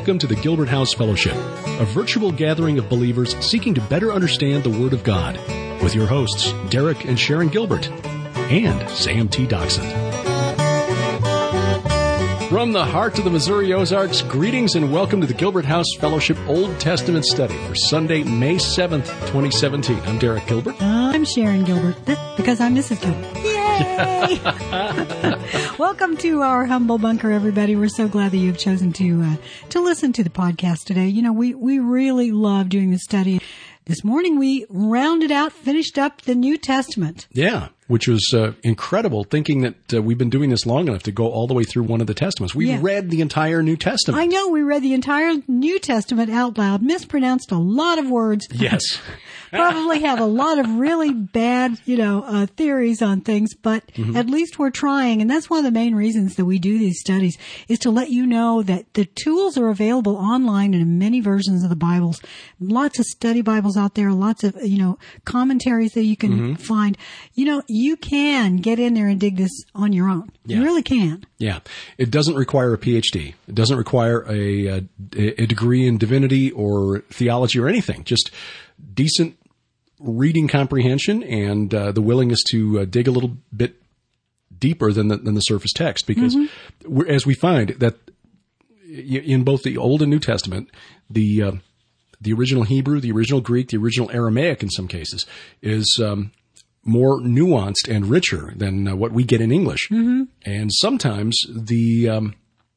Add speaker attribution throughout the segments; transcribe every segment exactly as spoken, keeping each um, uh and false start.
Speaker 1: welcome to the Gilbert House Fellowship, a virtual gathering of believers seeking to better understand the Word of God, with your hosts, Derek and Sharon Gilbert, and Sam T. Doxson. From the heart of the Missouri Ozarks, greetings and welcome to the Gilbert House Fellowship Old Testament Study for Sunday, May seventh, twenty seventeen. I'm Derek Gilbert.
Speaker 2: I'm Sharon Gilbert, because I'm Missus Gilbert. Yay! Welcome to our humble bunker, everybody. We're so glad that you've chosen to uh, to listen to the podcast today. You know, we, we really love doing the study. This morning we rounded out, finished up the New Testament.
Speaker 1: Yeah, which was uh, incredible, thinking that uh, we've been doing this long enough to go all the way through one of the Testaments. We
Speaker 2: yeah.
Speaker 1: read the entire New Testament.
Speaker 2: I know, we read the entire New Testament out loud, mispronounced a lot of words.
Speaker 1: Yes.
Speaker 2: Probably have a lot of really bad, you know, uh, theories on things, but mm-hmm. at least we're trying. And that's one of the main reasons that we do these studies, is to let you know that the tools are available online in many versions of the Bibles. Lots of study Bibles out there, lots of, you know, commentaries that you can mm-hmm. find. You know, you can get in there and dig this on your own. Yeah. You really can.
Speaker 1: Yeah. It doesn't require a P H D. It doesn't require a, a, a degree in divinity or theology or anything. Just decent reading comprehension and uh, the willingness to uh, dig a little bit deeper than the, than the surface text, because mm-hmm. we're, as we find that in both the Old and New Testament, the uh, the original Hebrew, the original Greek, the original Aramaic in some cases is um, more nuanced and richer than uh, what we get in English. Mm-hmm. And sometimes the um,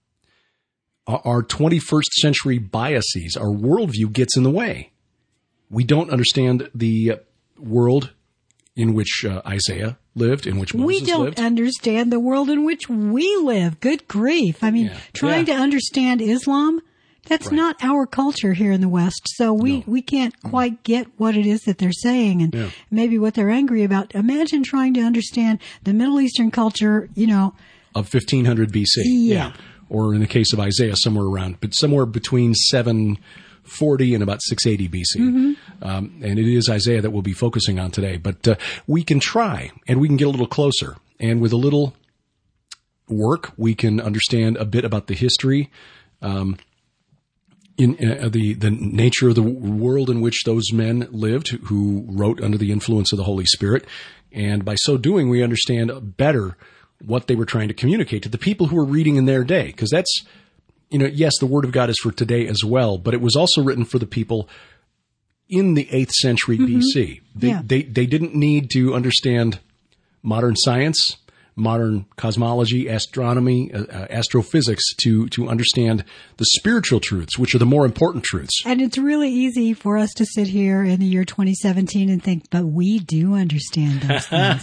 Speaker 1: our twenty-first century biases, our worldview gets in the way. We don't understand the world in which uh, Isaiah lived, in which Moses lived.
Speaker 2: We don't
Speaker 1: lived.
Speaker 2: understand the world in which we live. Good grief. I mean, yeah. trying yeah. to understand Islam, that's right. not our culture here in the West. So we, no. we can't quite get what it is that they're saying and yeah. maybe what they're angry about. Imagine trying to understand the Middle Eastern culture, you know.
Speaker 1: Of fifteen hundred B C.
Speaker 2: Yeah.
Speaker 1: yeah. Or in the case of Isaiah, somewhere around, but somewhere between seven forty and about six eighty B C. Mm-hmm. Um, and it is Isaiah that we'll be focusing on today. But uh, we can try, and we can get a little closer. And with a little work, we can understand a bit about the history, um, in uh, the, the nature of the world in which those men lived who wrote under the influence of the Holy Spirit. And by so doing, we understand better what they were trying to communicate to the people who were reading in their day. Because that's, you know, yes, the Word of God is for today as well, but it was also written for the people in the eighth century mm-hmm. B C. They,
Speaker 2: yeah.
Speaker 1: they they didn't need to understand modern science, modern cosmology, astronomy, uh, uh, astrophysics to to understand the spiritual truths, which are the more important truths.
Speaker 2: And it's really easy for us to sit here in the year twenty seventeen and think, but we do understand those things.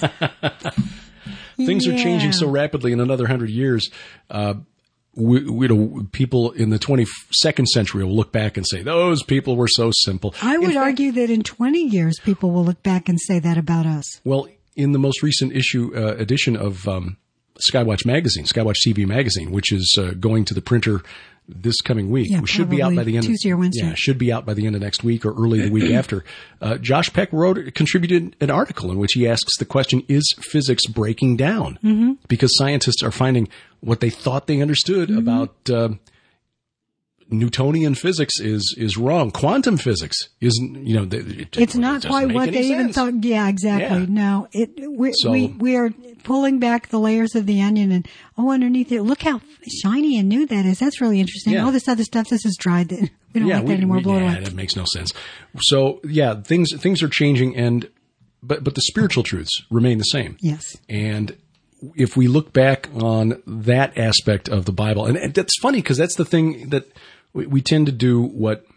Speaker 1: Things
Speaker 2: yeah.
Speaker 1: are changing so rapidly. In another hundred years, uh, We, we, you know, people in the twenty-second century will look back and say, those people were so simple.
Speaker 2: I would fact, argue that in twenty years, people will look back and say that about us.
Speaker 1: Well, in the most recent issue, uh, edition of um, Skywatch Magazine, Skywatch T V Magazine, which is uh, going to the printer this coming week,
Speaker 2: yeah,
Speaker 1: which should be out by the end
Speaker 2: Tuesday
Speaker 1: of,
Speaker 2: or Wednesday.
Speaker 1: Yeah, should be out by the end of next week or early the week after. Uh, Josh Peck wrote, contributed an article in which he asks the question, is physics breaking down? Mm-hmm. Because scientists are finding what they thought they understood mm-hmm. about uh, Newtonian physics is is wrong. Quantum physics isn't, you know, it,
Speaker 2: it's not
Speaker 1: it
Speaker 2: quite what they
Speaker 1: sense.
Speaker 2: even thought. Yeah, exactly.
Speaker 1: Yeah.
Speaker 2: No, it we
Speaker 1: so,
Speaker 2: we we are pulling back the layers of the onion, and oh, underneath it, look how shiny and new that is. That's really interesting.
Speaker 1: Yeah.
Speaker 2: All this other stuff, this is dried. That we don't
Speaker 1: yeah,
Speaker 2: like
Speaker 1: we,
Speaker 2: that anymore.
Speaker 1: We,
Speaker 2: Blow
Speaker 1: yeah,
Speaker 2: away.
Speaker 1: That makes no sense. So yeah, things things are changing, and but but the spiritual truths remain the same.
Speaker 2: Yes,
Speaker 1: and if we look back on that aspect of the Bible, and, and that's funny because that's the thing that we, we tend to do what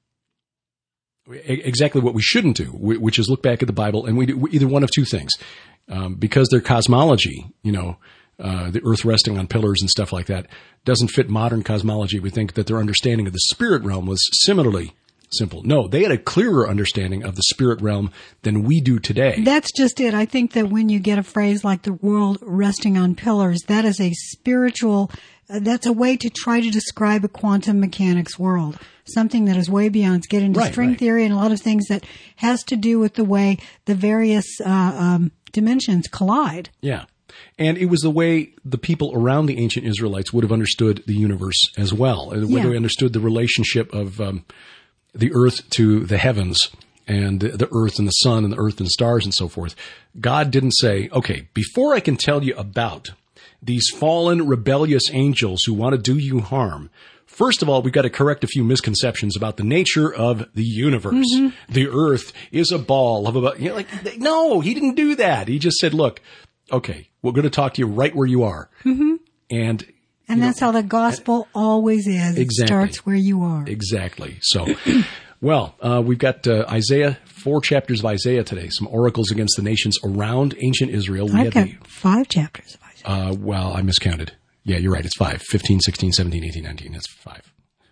Speaker 1: exactly what we shouldn't do, which is look back at the Bible and we do either one of two things. Um, because their cosmology, you know, uh, the earth resting on pillars and stuff like that, doesn't fit modern cosmology. We think that their understanding of the spirit realm was similarly simple. No, they had a clearer understanding of the spirit realm than we do today.
Speaker 2: That's just it. I think that when you get a phrase like the world resting on pillars, that is a spiritual, uh, that's a way to try to describe a quantum mechanics world. Something that is way beyond. Get into
Speaker 1: right,
Speaker 2: string
Speaker 1: right.
Speaker 2: theory and a lot of things that has to do with the way the various uh, um, dimensions collide.
Speaker 1: Yeah. And it was the way the people around the ancient Israelites would have understood the universe as well. And the way
Speaker 2: Yeah.
Speaker 1: they understood the relationship of um, the earth to the heavens and the earth and the sun and the earth and stars and so forth. God didn't say, okay, before I can tell you about these fallen, rebellious angels who want to do you harm, first of all, we've got to correct a few misconceptions about the nature of the universe. Mm-hmm. The earth is a ball of about, you know, like, no, he didn't do that. He just said, look, okay, we're going to talk to you right where you are.
Speaker 2: Mm-hmm.
Speaker 1: And
Speaker 2: And that's know, how the gospel always is.
Speaker 1: Exactly.
Speaker 2: It starts where you are.
Speaker 1: Exactly. So, well, uh, we've got uh, Isaiah, four chapters of Isaiah today, some oracles against the nations around ancient Israel. We
Speaker 2: I've got the, five chapters of Isaiah.
Speaker 1: Uh, well, I miscounted. Yeah, you're right. It's five. fifteen, sixteen, seventeen, eighteen, nineteen. That's five.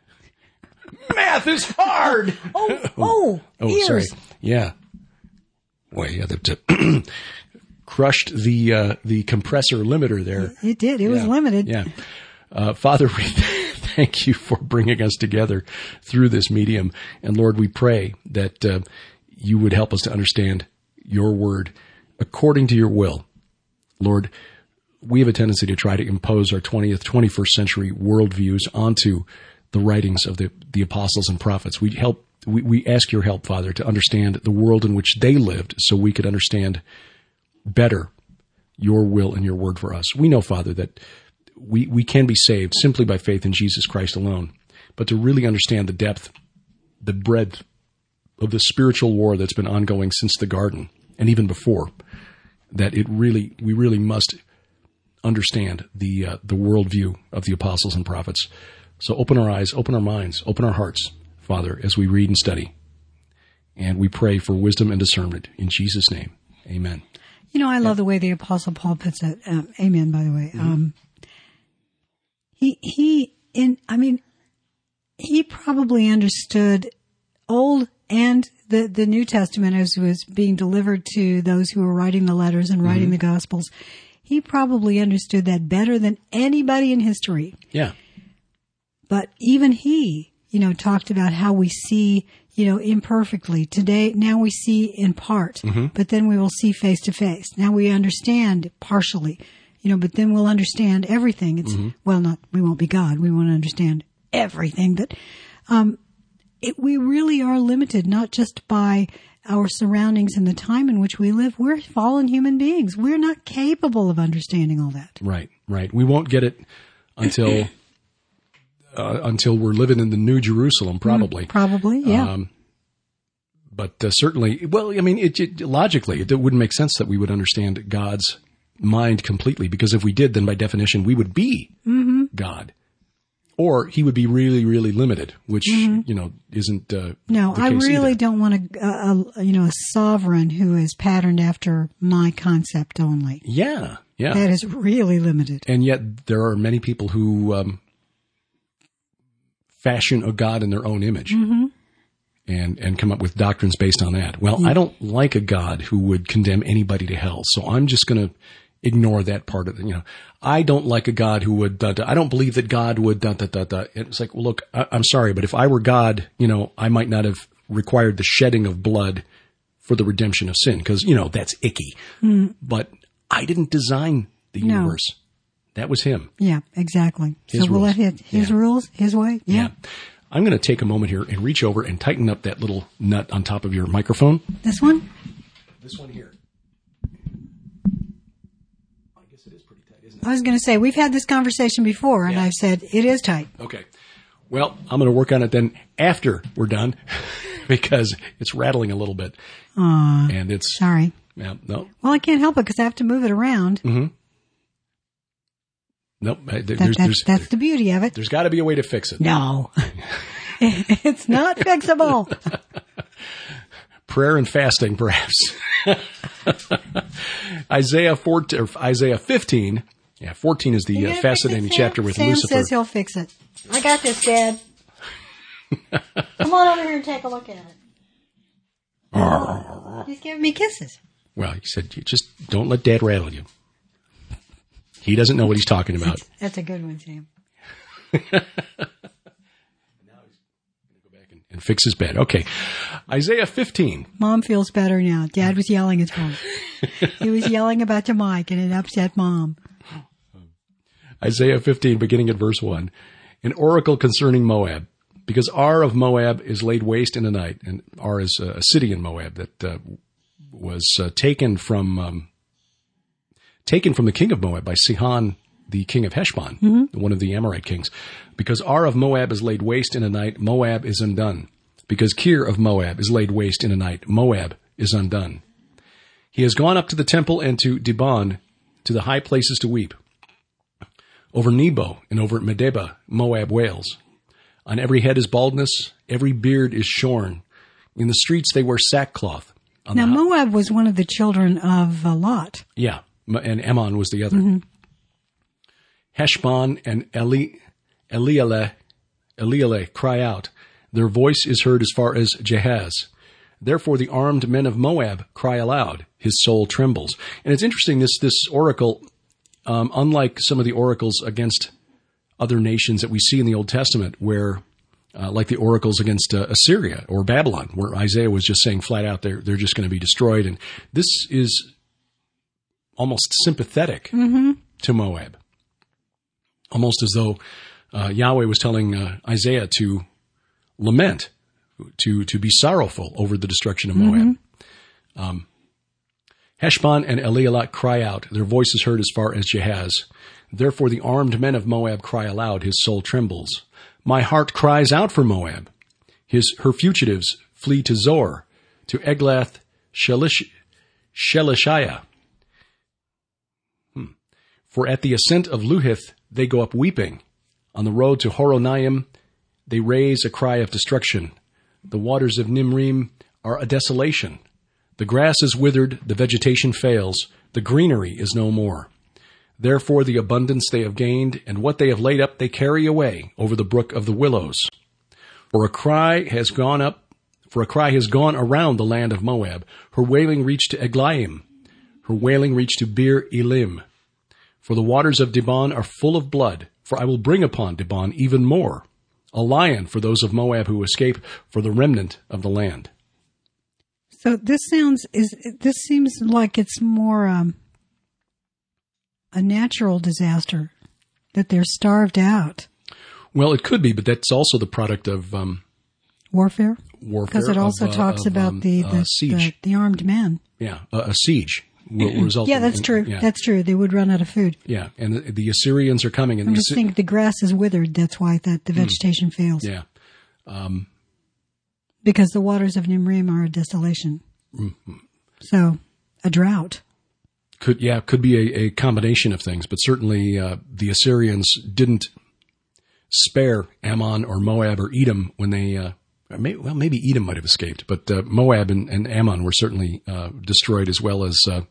Speaker 1: Math is hard!
Speaker 2: oh, oh,
Speaker 1: oh,
Speaker 2: ears.
Speaker 1: Sorry. Yeah. Boy, yeah, that crushed the uh, the compressor limiter there.
Speaker 2: It did. It
Speaker 1: yeah.
Speaker 2: was limited.
Speaker 1: Yeah. Uh, Father, we thank you for bringing us together through this medium. And Lord, we pray that uh, you would help us to understand your word according to your will. Lord, we have a tendency to try to impose our twentieth, twenty-first century worldviews onto the writings of the, the apostles and prophets. We help, we, we ask your help, Father, to understand the world in which they lived so we could understand better your will and your word for us. We know, Father, that we, we can be saved simply by faith in Jesus Christ alone. But to really understand the depth, the breadth of the spiritual war that's been ongoing since the garden and even before, that it really, we really must understand the uh, the worldview of the apostles and prophets. So open our eyes, open our minds, open our hearts, Father, as we read and study. And we pray for wisdom and discernment in Jesus' name. Amen.
Speaker 2: You know, I love the way the Apostle Paul puts it. Um, amen, by the way. Mm-hmm. Um, he, he, in, I mean, he probably understood Old and the, the New Testament as it was being delivered to those who were writing the letters and writing mm-hmm. the Gospels. He probably understood that better than anybody in history.
Speaker 1: Yeah.
Speaker 2: But even he, you know, talked about how we see, you know, imperfectly. Today, now we see in part, mm-hmm. but then we will see face to face. Now we understand partially, you know, but then we'll understand everything. It's, mm-hmm. well, not, we won't be God. We won't understand everything, but, um, it, we really are limited, not just by our surroundings and the time in which we live. We're fallen human beings. We're not capable of understanding all that.
Speaker 1: Right, right. We won't get it until uh, until we're living in the New Jerusalem, probably.
Speaker 2: Mm, probably, yeah. Um,
Speaker 1: but uh, certainly, well, I mean, it, it, logically, it wouldn't make sense that we would understand God's mind completely, because if we did, then by definition, we would be mm-hmm. God. Or he would be really, really limited, which, mm-hmm. you know, isn't uh,
Speaker 2: No,
Speaker 1: the
Speaker 2: I
Speaker 1: case
Speaker 2: really
Speaker 1: either.
Speaker 2: don't want a, a, a, you know, a sovereign who is patterned after my concept only.
Speaker 1: Yeah, yeah.
Speaker 2: That is really limited.
Speaker 1: And yet there are many people who um, fashion a God in their own image mm-hmm. and, and come up with doctrines based on that. Well, yeah. I don't like a God who would condemn anybody to hell, so I'm just going to ignore that part of it. You know, I don't like a God who would, da, da, I don't believe that God would, da, da, da, da. It's like, well, look, I, I'm sorry, but if I were God, you know, I might not have required the shedding of blood for the redemption of sin, because, you know, that's icky. Mm. But I didn't design the
Speaker 2: no.
Speaker 1: universe. That was him.
Speaker 2: Yeah, exactly.
Speaker 1: His
Speaker 2: so we'll
Speaker 1: rules.
Speaker 2: let his, his
Speaker 1: yeah.
Speaker 2: rules, his way. Yeah. yeah.
Speaker 1: I'm going to take a moment here and reach over and tighten up that little nut on top of your microphone.
Speaker 2: This one?
Speaker 1: This one here.
Speaker 2: I was going to say, we've had this conversation before, and yeah. I've said, it is tight.
Speaker 1: Okay. Well, I'm going to work on it then after we're done, because it's rattling a little bit.
Speaker 2: Aw.
Speaker 1: And it's...
Speaker 2: Sorry.
Speaker 1: Yeah, no.
Speaker 2: Well, I can't help it, because I have to move it around.
Speaker 1: Mm-hmm. Nope. There,
Speaker 2: that,
Speaker 1: there's,
Speaker 2: that's,
Speaker 1: there's,
Speaker 2: that's the beauty of it.
Speaker 1: There's got to be a way to fix it.
Speaker 2: No. It's not fixable.
Speaker 1: Prayer and fasting, perhaps. Isaiah fourteen, or Isaiah fifteen... Yeah, fourteen is the uh, fascinating
Speaker 2: it,
Speaker 1: chapter with
Speaker 2: Sam
Speaker 1: Lucifer.
Speaker 2: Sam says he'll fix it. I got this, Dad. Come on over here and take a look at it. He's giving me kisses.
Speaker 1: Well, he said, just don't let Dad rattle you. He doesn't know what he's talking about.
Speaker 2: That's a good one, Sam.
Speaker 1: Now he's going to go back and, and fix his bed. Okay. Isaiah fifteen.
Speaker 2: Mom feels better now. Dad was yelling at Mom. He was yelling about the mic, and it upset Mom.
Speaker 1: Isaiah fifteen, beginning at verse one. An oracle concerning Moab. Because Ar of Moab is laid waste in a night. And Ar is a city in Moab that uh, was uh, taken from um, taken from the king of Moab by Sihon, the king of Heshbon, mm-hmm. one of the Amorite kings. Because Ar of Moab is laid waste in a night, Moab is undone. Because Kir of Moab is laid waste in a night, Moab is undone. He has gone up to the temple and to Dibon, to the high places to weep. Over Nebo and over Medeba, Moab wails. On every head is baldness, every beard is shorn. In the streets they wear sackcloth. On
Speaker 2: now
Speaker 1: the,
Speaker 2: Moab was one of the children of uh, Lot.
Speaker 1: Yeah, and Ammon was the other.
Speaker 2: Mm-hmm.
Speaker 1: Heshbon and Eli, Elieleh, Elieleh cry out. Their voice is heard as far as Jahaz. Therefore the armed men of Moab cry aloud. His soul trembles. And it's interesting, this, this oracle, um, unlike some of the oracles against other nations that we see in the Old Testament, where, uh, like the oracles against uh, Assyria or Babylon, where Isaiah was just saying flat out they're, they're just going to be destroyed. And this is almost sympathetic mm-hmm. to Moab. Almost as though uh, Yahweh was telling uh, Isaiah to lament, to, to be sorrowful over the destruction of Moab. Mm-hmm. Um, Heshbon and Elieleh cry out. Their voice is heard as far as Jahaz. Therefore the armed men of Moab cry aloud. His soul trembles. My heart cries out for Moab. His Her fugitives flee to Zor, to Eglath Shelish, Shelishiah. Hmm. For at the ascent of Luhith they go up weeping. On the road to Horonaim they raise a cry of destruction. The waters of Nimrim are a desolation. The grass is withered, the vegetation fails, the greenery is no more. Therefore the abundance they have gained, and what they have laid up they carry away over the brook of the willows. For a cry has gone up, for a cry has gone around the land of Moab. Her wailing reached to Eglaim. Her wailing reached to Bir Elim. For the waters of Dibon are full of blood, for I will bring upon Dibon even more. A lion for those of Moab who escape, for the remnant of the land.
Speaker 2: So this sounds, is this seems like it's more um, a natural disaster, that they're starved out.
Speaker 1: Well, it could be, but that's also the product of um,
Speaker 2: warfare.
Speaker 1: Warfare,
Speaker 2: because it also
Speaker 1: of, uh,
Speaker 2: talks
Speaker 1: of,
Speaker 2: about
Speaker 1: um,
Speaker 2: the the,
Speaker 1: uh, siege.
Speaker 2: the the armed men.
Speaker 1: Yeah, uh, a siege will result.
Speaker 2: Yeah, that's
Speaker 1: in,
Speaker 2: true.
Speaker 1: Yeah.
Speaker 2: That's true. They would run out of food.
Speaker 1: Yeah, and the, the Assyrians are coming. And
Speaker 2: I'm
Speaker 1: the
Speaker 2: just
Speaker 1: Assyri-
Speaker 2: thinking the grass is withered. That's why that the vegetation mm. fails.
Speaker 1: Yeah, um,
Speaker 2: because the waters of Nimrim are a desolation.
Speaker 1: Mm-hmm.
Speaker 2: So a drought.
Speaker 1: Could yeah, could be a, a combination of things, but certainly uh, the Assyrians didn't spare Ammon or Moab or Edom when they. Uh, may, well, maybe Edom might have escaped, but uh, Moab and, and Ammon were certainly uh, destroyed, as well as uh,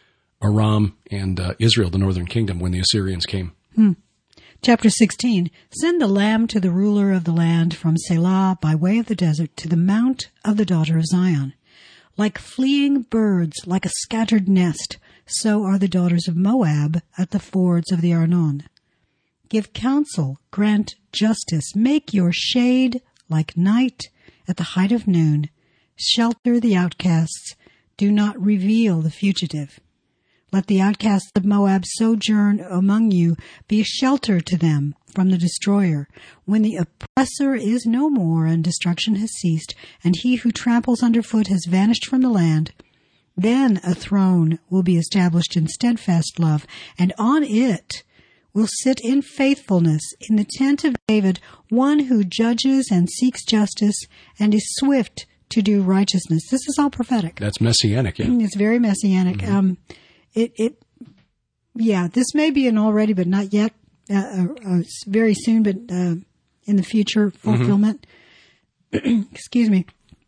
Speaker 1: Aram and uh, Israel, the northern kingdom, when the Assyrians came.
Speaker 2: Hmm. Chapter sixteen. Send the lamb to the ruler of the land from Selah by way of the desert to the mount of the daughter of Zion. Like fleeing birds, like a scattered nest, so are the daughters of Moab at the fords of the Arnon. Give counsel, grant justice, make your shade like night at the height of noon. Shelter the outcasts, do not reveal the fugitive. Let the outcasts of Moab sojourn among you, be a shelter to them from the destroyer. When the oppressor is no more and destruction has ceased, and he who tramples underfoot has vanished from the land, then a throne will be established in steadfast love, and on it will sit in faithfulness in the tent of David one who judges and seeks justice and is swift to do righteousness. This is all prophetic.
Speaker 1: That's messianic, yeah.
Speaker 2: It's very messianic. Mm-hmm. Um, it, it, yeah, this may be an already, but not yet, uh, uh, uh, very soon, but uh, in the future fulfillment. Mm-hmm. Excuse me.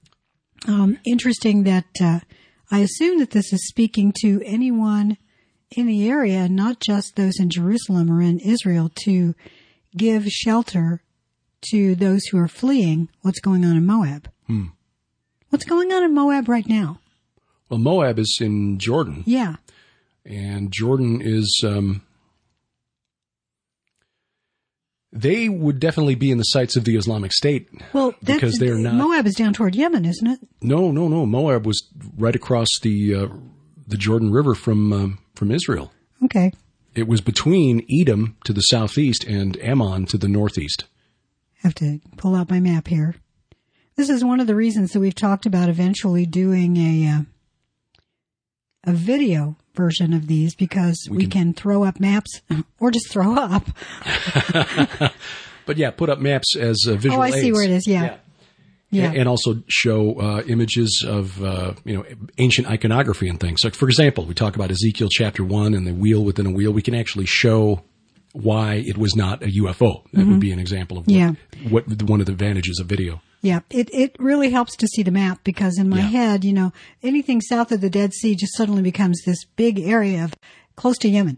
Speaker 2: Um, interesting that uh, I assume that this is speaking to anyone in the area, not just those in Jerusalem or in Israel, to give shelter to those who are fleeing what's going on in Moab.
Speaker 1: Hmm.
Speaker 2: What's going on in Moab right now?
Speaker 1: Well, Moab is in Jordan.
Speaker 2: Yeah.
Speaker 1: And Jordan is, um, They would definitely be in the sights of the Islamic State.
Speaker 2: Well, that's,
Speaker 1: because they're not.
Speaker 2: Moab is down toward Yemen, isn't it?
Speaker 1: No, no, no. Moab was right across the uh, the Jordan River from um, from Israel.
Speaker 2: Okay.
Speaker 1: It was between Edom to the southeast and Ammon to the northeast.
Speaker 2: I have to pull out my map here. This is one of the reasons that we've talked about eventually doing a uh, a video version of these, because we, we can, can throw up maps or just throw up.
Speaker 1: But yeah, put up maps as uh, visual
Speaker 2: Oh, I
Speaker 1: aids.
Speaker 2: see where it is. Yeah.
Speaker 1: Yeah. And also show uh, images of, uh, you know, ancient iconography and things. So, for example, we talk about Ezekiel chapter one and the wheel within a wheel. We can actually show why it was not a U F O. That mm-hmm. would be an example of what,
Speaker 2: yeah.
Speaker 1: what one of the advantages of video.
Speaker 2: Yeah, it, it really helps to see the map, because in my
Speaker 1: yeah.
Speaker 2: head, you know, anything south of the Dead Sea just suddenly becomes this big area of close to Yemen.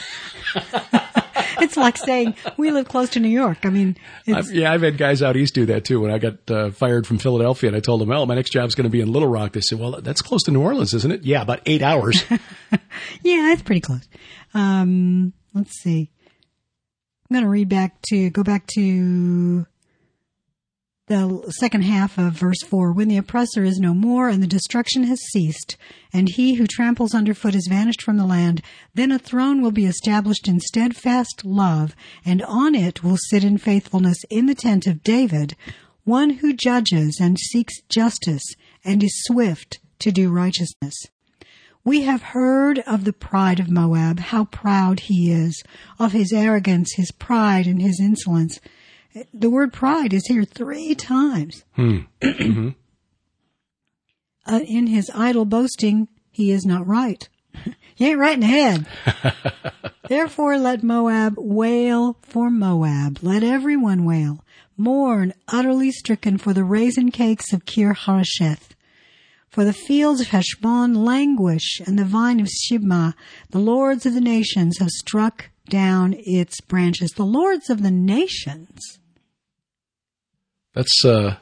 Speaker 2: It's like saying we live close to New York. I mean, it's,
Speaker 1: I've, yeah, I've had guys out east do that too. When I got uh, fired from Philadelphia and I told them, well, my next job's going to be in Little Rock. They said, well, that's close to New Orleans, isn't it? Yeah, about eight hours.
Speaker 2: Yeah, it's pretty close. Um, let's see. I'm going to read back to, go back to the second half of verse four. When the oppressor is no more and the destruction has ceased, and he who tramples underfoot has vanished from the land, then a throne will be established in steadfast love, and on it will sit in faithfulness in the tent of David, one who judges and seeks justice and is swift to do righteousness. We have heard of the pride of Moab, how proud he is, of his arrogance, his pride, and his insolence. The word pride is here three times.
Speaker 1: Hmm. Mm-hmm.
Speaker 2: Uh, in his idle boasting, he is not right. He ain't right in the head. Therefore, let Moab wail for Moab. Let everyone wail. Mourn, utterly stricken, for the raisin cakes of Kir Hareseth. For the fields of Heshbon languish, and the vine of Shibmah. The lords of the nations have struck down its branches. The lords of the nations.
Speaker 1: That's, uh,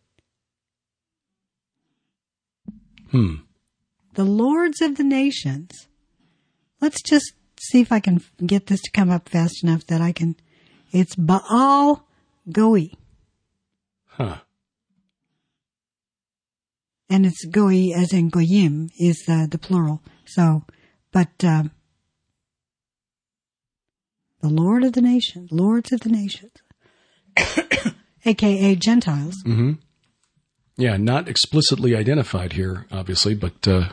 Speaker 1: hmm.
Speaker 2: The lords of the nations. Let's just see if I can get this to come up fast enough that I can. It's Baal Goi.
Speaker 1: Huh.
Speaker 2: And it's Goi as in Goyim is the, the plural. So, but, um, the Lord of the nations, lords of the nations. A K A Gentiles.
Speaker 1: Mm-hmm. Yeah, not explicitly identified here, obviously, but, uh,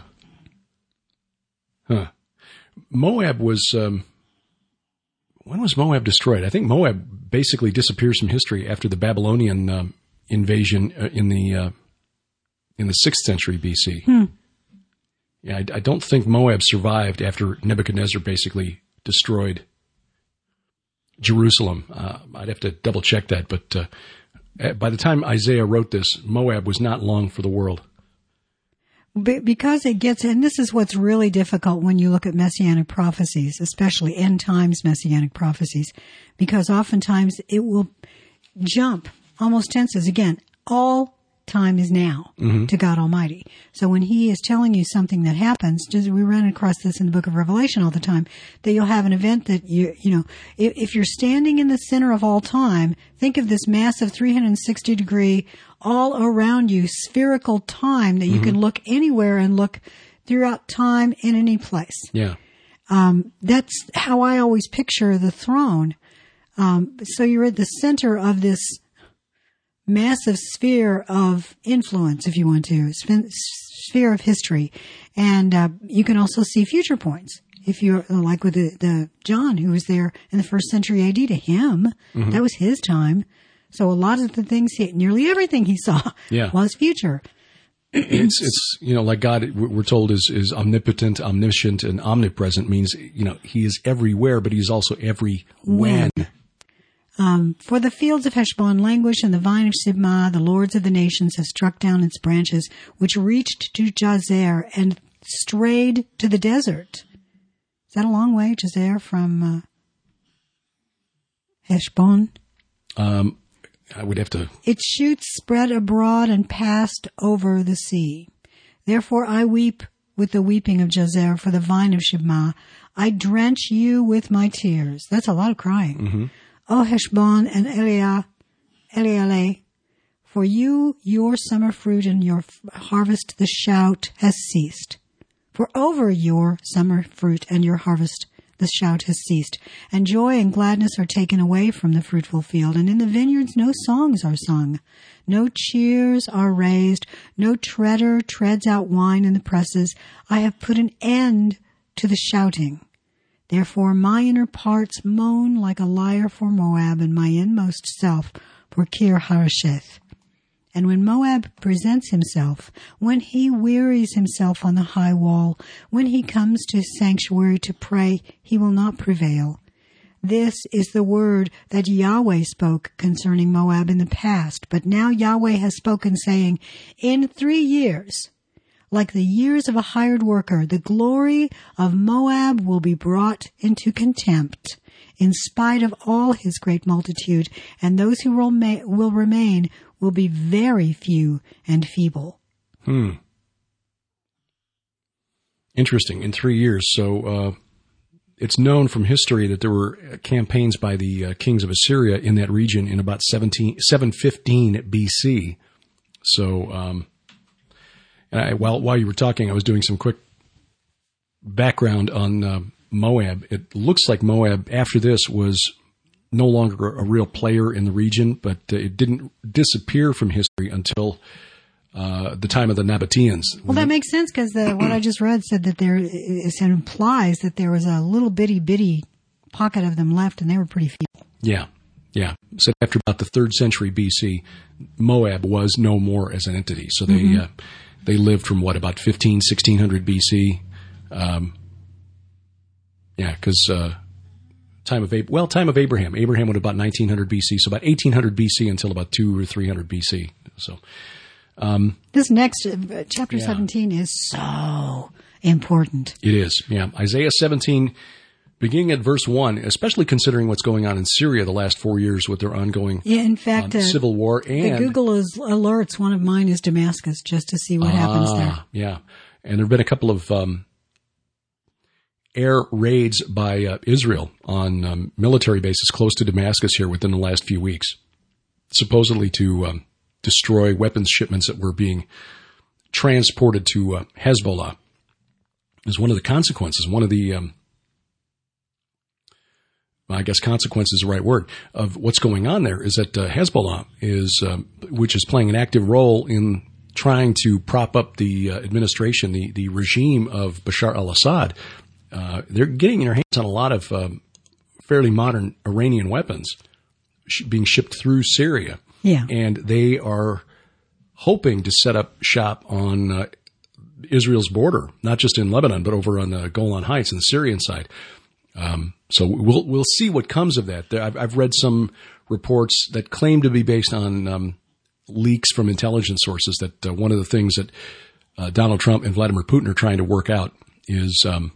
Speaker 1: huh. Moab was, um, when was Moab destroyed? I think Moab basically disappears from history after the Babylonian um, invasion uh, in the, uh, in the sixth century B C.
Speaker 2: Hmm.
Speaker 1: Yeah, I, I don't think Moab survived after Nebuchadnezzar basically destroyed Jerusalem. Uh, I'd have to double check that, but, uh, by the time Isaiah wrote this, Moab was not long for the world.
Speaker 2: Because it gets, and this is what's really difficult when you look at messianic prophecies, especially end times messianic prophecies, because oftentimes it will jump almost tenses. Again, all time is now mm-hmm. to God Almighty. So when he is telling you something that happens, just, we run across this in the book of Revelation all the time, that you'll have an event that you, you know, if, if you're standing in the center of all time, think of this massive three hundred sixty degree all around you spherical time that you mm-hmm. can look anywhere and look throughout time in any place.
Speaker 1: Yeah.
Speaker 2: Um, that's how I always picture the throne. Um, so you're at the center of this massive sphere of influence, if you want to, sphere of history. And uh, you can also see future points. If you're like with the, the John, who was there in the first century A D, to him, mm-hmm. that was his time. So a lot of the things, he, nearly everything he saw
Speaker 1: yeah.
Speaker 2: was future.
Speaker 1: It's, it's, you know, like God, we're told is, is omnipotent, omniscient, and omnipresent means, you know, he is everywhere, but he's also every when. when.
Speaker 2: Um, for the fields of Heshbon languish, and the vine of Sibmah, the lords of the nations have struck down its branches, which reached to Jazer and strayed to the desert. Is that a long way, Jazer, from uh, Heshbon?
Speaker 1: Um, I would have to...
Speaker 2: Its shoots spread abroad and passed over the sea. Therefore I weep with the weeping of Jazer for the vine of Sibmah. I drench you with my tears. That's a lot of crying.
Speaker 1: Mm-hmm.
Speaker 2: O Heshbon and Eliah, Elieleh, for you, your summer fruit and your harvest, the shout has ceased. For over your summer fruit and your harvest, the shout has ceased, and joy and gladness are taken away from the fruitful field, and in the vineyards no songs are sung. No cheers are raised, no treader treads out wine in the presses. I have put an end to the shouting. Therefore my inner parts moan like a lyre for Moab, and my inmost self for Kir Hareseth. And when Moab presents himself, when he wearies himself on the high wall, when he comes to his sanctuary to pray, he will not prevail. This is the word that Yahweh spoke concerning Moab in the past, but now Yahweh has spoken, saying, in three years, like the years of a hired worker, the glory of Moab will be brought into contempt, in spite of all his great multitude, and those who will, ma- will remain will be very few and feeble.
Speaker 1: Hmm. Interesting. In three years. So uh, it's known from history that there were campaigns by the uh, kings of Assyria in that region in about seventeen, seven fifteen B C. So um, and I, while, while you were talking, I was doing some quick background on uh, Moab. It looks like Moab, after this, was no longer a real player in the region, but uh, it didn't disappear from history until uh, the time of the Nabateans.
Speaker 2: Well, that makes sense, because what I just read said that there, it implies that there was a little bitty bitty pocket of them left, and they were pretty few.
Speaker 1: Yeah, yeah. So after about the third century B C, Moab was no more as an entity. So they mm-hmm. uh, they lived from what, about fifteen, sixteen hundred B C. Um, yeah, because uh, time of Ab- well, time of Abraham. Abraham went about nineteen hundred B C, so about eighteen hundred B C until about two or three hundred B C. So um,
Speaker 2: this next uh, chapter yeah. seventeen is so important.
Speaker 1: It is, yeah. Isaiah seventeen, beginning at verse one, especially considering what's going on in Syria the last four years with their ongoing
Speaker 2: yeah, in fact,
Speaker 1: um,
Speaker 2: uh,
Speaker 1: civil war. And
Speaker 2: the Google is, alerts, one of mine is Damascus, just to see what
Speaker 1: ah,
Speaker 2: happens there.
Speaker 1: Yeah, and there have been a couple of um, air raids by uh, Israel on um, military bases close to Damascus here within the last few weeks, supposedly to um, destroy weapons shipments that were being transported to uh, Hezbollah. As one of the consequences, one of the, um, I guess consequence is the right word, of what's going on there is that uh, Hezbollah is, um, which is playing an active role in trying to prop up the uh, administration, the, the regime of Bashar al-Assad. Uh, they're getting their hands on a lot of um, fairly modern Iranian weapons sh- being shipped through Syria.
Speaker 2: Yeah.
Speaker 1: And they are hoping to set up shop on uh, Israel's border, not just in Lebanon, but over on the Golan Heights on the Syrian side. Um, so we'll we'll see what comes of that. I've, I've read some reports that claim to be based on um, leaks from intelligence sources that uh, one of the things that uh, Donald Trump and Vladimir Putin are trying to work out is um,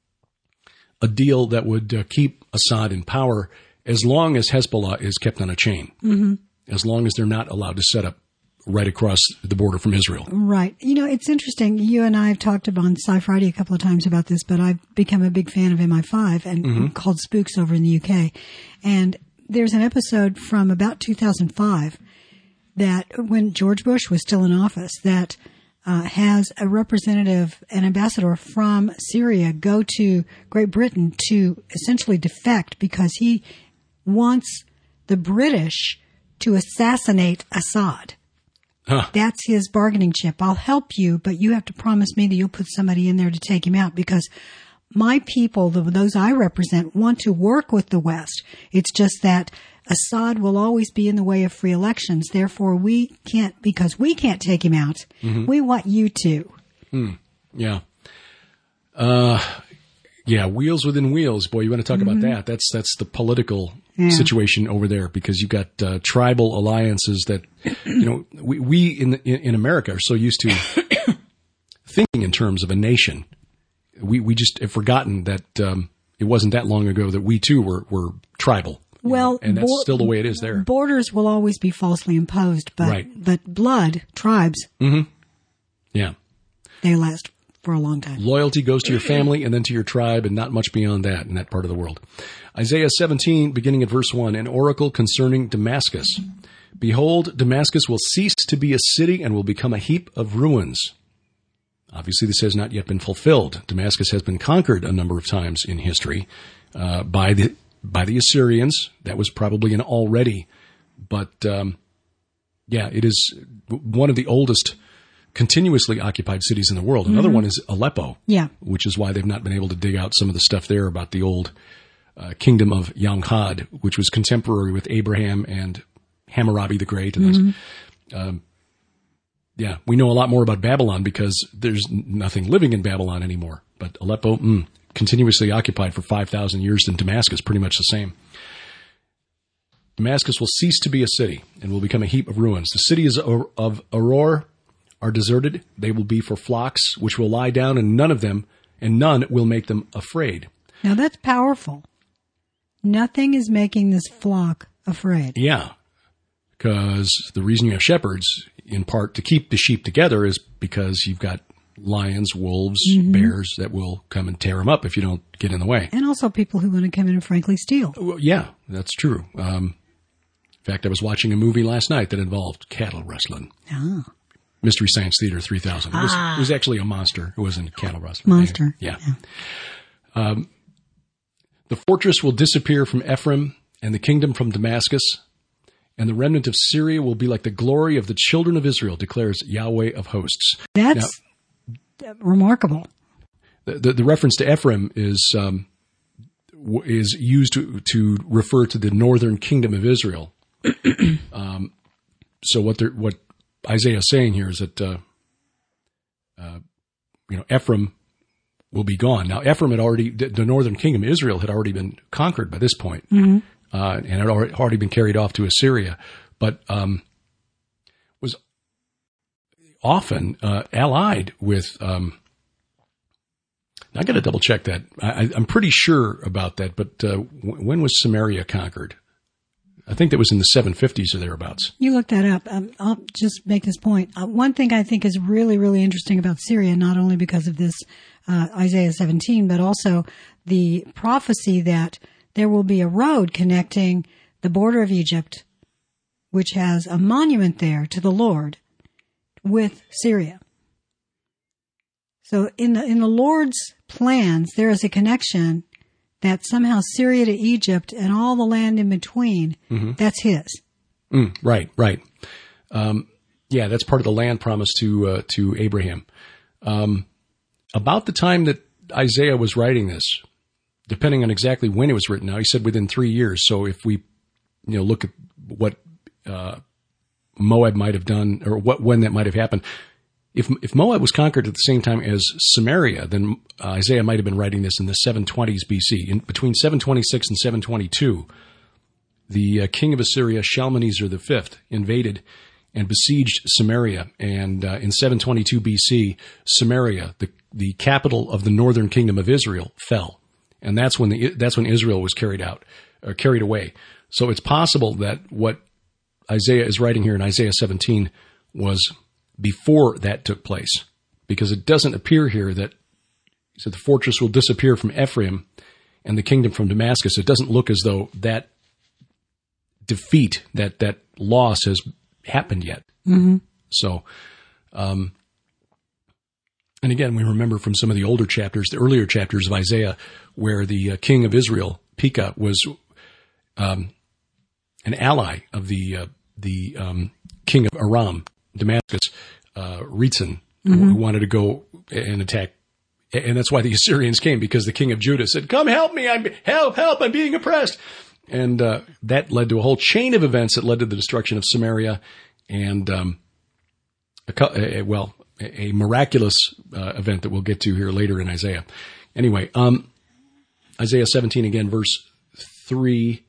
Speaker 1: a deal that would uh, keep Assad in power as long as Hezbollah is kept on a chain, mm-hmm. as long as they're not allowed to set up right across the border from Israel.
Speaker 2: Right. You know, it's interesting. You and I have talked on Sci Friday a couple of times about this, but I've become a big fan of M I five and mm-hmm. called Spooks over in the U K. And there's an episode from about two thousand five that when George Bush was still in office that uh, has a representative, an ambassador from Syria go to Great Britain to essentially defect because he wants the British to assassinate Assad.
Speaker 1: Huh.
Speaker 2: That's his bargaining chip. I'll help you, but you have to promise me that you'll put somebody in there to take him out because my people, the, those I represent, want to work with the West. It's just that Assad will always be in the way of free elections. Therefore, we can't, because we can't take him out, mm-hmm. we want you to.
Speaker 1: Hmm. Yeah. Uh, yeah, wheels within wheels. Boy, you want to talk mm-hmm. about that. That's, that's the political yeah. situation over there because you've got uh, tribal alliances that, you know, we, we in, the, in, in America are so used to thinking in terms of a nation. We, we just have forgotten that um, it wasn't that long ago that we too were, were tribal.
Speaker 2: Well,
Speaker 1: know, and that's bo- still the way it is there.
Speaker 2: Borders will always be falsely imposed, but,
Speaker 1: right.
Speaker 2: but blood, tribes,
Speaker 1: mm-hmm. yeah,
Speaker 2: they last for a long time.
Speaker 1: Loyalty goes to your family and then to your tribe, and not much beyond that in that part of the world. Isaiah seventeen, beginning at verse one, an oracle concerning Damascus. Behold, Damascus will cease to be a city and will become a heap of ruins. Obviously, this has not yet been fulfilled. Damascus has been conquered a number of times in history uh, by the by the Assyrians. That was probably an already, but um, yeah, it is one of the oldest continuously occupied cities in the world. Another mm-hmm. one is Aleppo,
Speaker 2: yeah,
Speaker 1: which is why they've not been able to dig out some of the stuff there about the old uh, kingdom of Yanghad, which was contemporary with Abraham and Hammurabi the Great. And mm-hmm. um, yeah, we know a lot more about Babylon because there's nothing living in Babylon anymore. But Aleppo, mm, continuously occupied for five thousand years, and Damascus, pretty much the same. Damascus will cease to be a city and will become a heap of ruins. The cities of Aurora are deserted. They will be for flocks, which will lie down, and none of them, and none will make them afraid.
Speaker 2: Now that's powerful. Nothing is making this flock afraid.
Speaker 1: Yeah, because the reason you have shepherds, in part to keep the sheep together, is because you've got lions, wolves, mm-hmm. bears that will come and tear them up if you don't get in the way.
Speaker 2: And also people who want to come in and frankly steal.
Speaker 1: Well, yeah, that's true. Um, in fact, I was watching a movie last night that involved cattle rustling.
Speaker 2: Ah.
Speaker 1: Mystery Science Theater three thousand. It was, ah. it was actually a monster. It wasn't cattle rustling.
Speaker 2: Monster.
Speaker 1: Yeah. yeah. Um, the fortress will disappear from Ephraim and the kingdom from Damascus, and the remnant of Syria will be like the glory of the children of Israel, declares Yahweh of hosts.
Speaker 2: That's now, remarkable.
Speaker 1: The, the, the reference to Ephraim is um, is used to, to refer to the northern kingdom of Israel. um, so what they're, what Isaiah is saying here is that uh, uh, you know Ephraim will be gone. Now Ephraim had already, the northern kingdom of Israel had already been conquered by this point, mm-hmm. uh, and had already been carried off to Assyria, but um, was often uh, allied with. Um, I got to double check that. I, I'm pretty sure about that. But uh, w- when was Samaria conquered? I think that was in the seven fifties or thereabouts.
Speaker 2: You look that up. Um, I'll just make this point. Uh, one thing I think is really, really interesting about Syria, not only because of this uh, Isaiah seventeen, but also the prophecy that there will be a road connecting the border of Egypt, which has a monument there to the Lord, with Syria. So in the in the Lord's plans, there is a connection that somehow Syria to Egypt and all the land in between, mm-hmm. that's his.
Speaker 1: Mm, right, right. Um, yeah, that's part of the land promise to uh, to Abraham. Um, about the time that Isaiah was writing this, depending on exactly when it was written, now he said within three years. So if we, you know, look at what uh, Moab might have done, or what when that might have happened. If if Moab was conquered at the same time as Samaria, then uh, Isaiah might have been writing this in the seven twenties B C. In between seven twenty-six and seven twenty-two, the uh, king of Assyria, Shalmaneser the fifth, invaded and besieged Samaria. And uh, in seven twenty-two B C, Samaria, the the capital of the northern kingdom of Israel, fell, and that's when the that's when Israel was carried out, or carried away. So it's possible that what Isaiah is writing here in Isaiah seventeen was before that took place, because it doesn't appear here that he said the fortress will disappear from Ephraim and the kingdom from Damascus. It doesn't look as though that defeat, that that loss has happened yet. Mm-hmm. So, um, and again, we remember from some of the older chapters, the earlier chapters of Isaiah, where the uh, king of Israel, Pekah, was um, an ally of the uh, the um, king of Aram, Damascus, uh, Rezin, mm-hmm. who wanted to go and attack. And that's why the Assyrians came, because the king of Judah said, come help me. I'm help, help. I'm being oppressed. And, uh, that led to a whole chain of events that led to the destruction of Samaria and, um, a, a, well, a, a miraculous, uh, event that we'll get to here later in Isaiah. Anyway, um, Isaiah seventeen again, verse three,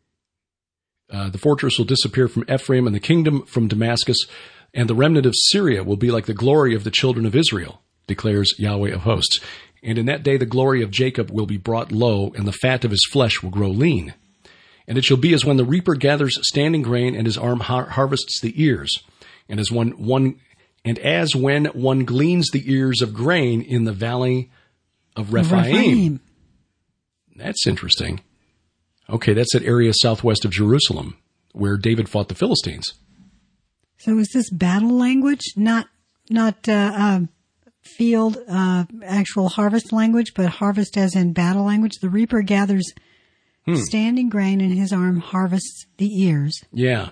Speaker 1: uh, the fortress will disappear from Ephraim and the kingdom from Damascus, and the remnant of Syria will be like the glory of the children of Israel, declares Yahweh of hosts. And in that day the glory of Jacob will be brought low, and the fat of his flesh will grow lean. And it shall be as when the reaper gathers standing grain, and his arm har- harvests the ears, and as when one and as when one gleans the ears of grain in the valley of Rephaim.
Speaker 2: Rephaim.
Speaker 1: That's interesting. Okay, that's that area southwest of Jerusalem where David fought the Philistines.
Speaker 2: So is this battle language, not not uh, um, field, uh, actual harvest language, but harvest as in battle language? The reaper gathers hmm. standing grain in his arm, harvests the ears.
Speaker 1: Yeah.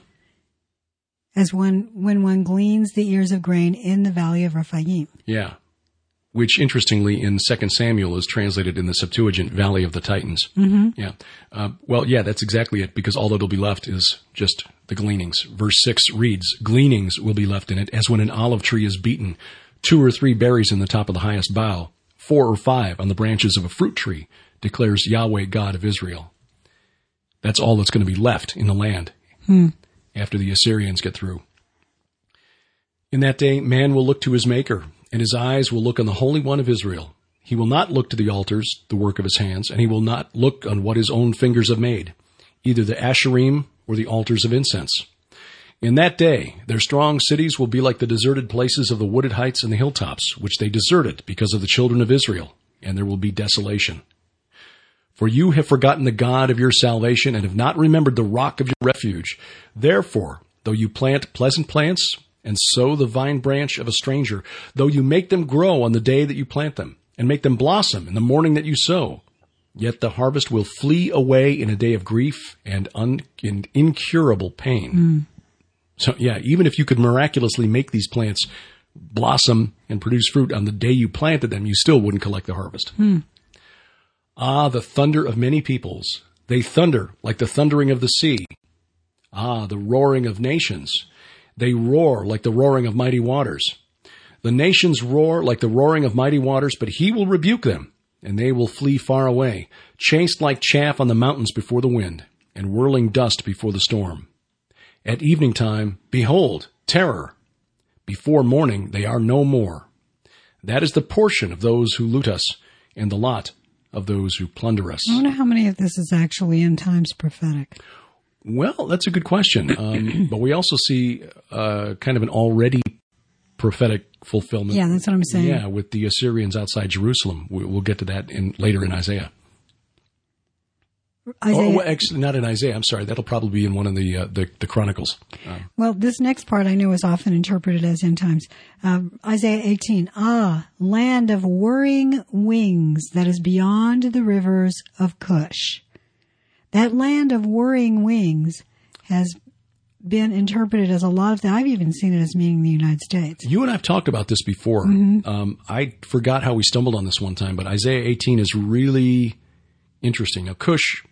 Speaker 2: As when, when one gleans the ears of grain in the valley of Rephaim.
Speaker 1: Yeah. Which, interestingly, in Second Samuel is translated in the Septuagint, Valley of the Titans.
Speaker 2: Mm-hmm.
Speaker 1: Yeah. Uh, well, yeah, that's exactly it, because all that'll be left is just the gleanings. Verse six reads, "Gleanings will be left in it, as when an olive tree is beaten, two or three berries in the top of the highest bough, four or five on the branches of a fruit tree, declares Yahweh God of Israel." That's all that's going to be left in the land
Speaker 2: hmm.
Speaker 1: after the Assyrians get through. "In that day, man will look to his Maker, and his eyes will look on the Holy One of Israel. He will not look to the altars, the work of his hands, and he will not look on what his own fingers have made, either the Asherim or the altars of incense. In that day, their strong cities will be like the deserted places of the wooded heights and the hilltops, which they deserted because of the children of Israel, and there will be desolation. For you have forgotten the God of your salvation and have not remembered the rock of your refuge. Therefore, though you plant pleasant plants and sow the vine branch of a stranger, though you make them grow on the day that you plant them, and make them blossom in the morning that you sow, yet the harvest will flee away in a day of grief and un- in incurable pain."
Speaker 2: Mm.
Speaker 1: So, yeah, even if you could miraculously make these plants blossom and produce fruit on the day you planted them, you still wouldn't collect the harvest.
Speaker 2: Mm.
Speaker 1: "Ah, the thunder of many peoples. They thunder like the thundering of the sea. Ah, the roaring of nations. They roar like the roaring of mighty waters. The nations roar like the roaring of mighty waters, but he will rebuke them, and they will flee far away, chased like chaff on the mountains before the wind, and whirling dust before the storm. At evening time, behold, terror. Before morning, they are no more. That is the portion of those who loot us, and the lot of those who plunder us."
Speaker 2: I wonder how many of this is actually end times prophetic.
Speaker 1: Well, that's a good question. Um, but we also see uh, kind of an already prophetic fulfillment.
Speaker 2: Yeah, that's what I'm saying.
Speaker 1: Yeah, with the Assyrians outside Jerusalem. We, we'll get to that in later in Isaiah.
Speaker 2: Isaiah.
Speaker 1: Oh, well, actually, not in Isaiah. I'm sorry. That'll probably be in one of the uh, the, the Chronicles. Uh,
Speaker 2: well, this next part I know is often interpreted as end times. Um, Isaiah eighteen. "Ah, land of whirring wings that is beyond the rivers of Cush." That land of whirring wings has been interpreted as a lot of things. I've even seen it as meaning the United States.
Speaker 1: You and I have talked about this before.
Speaker 2: Mm-hmm.
Speaker 1: Um, I forgot how we stumbled on this one time, but Isaiah eighteen is really interesting. Now, Cush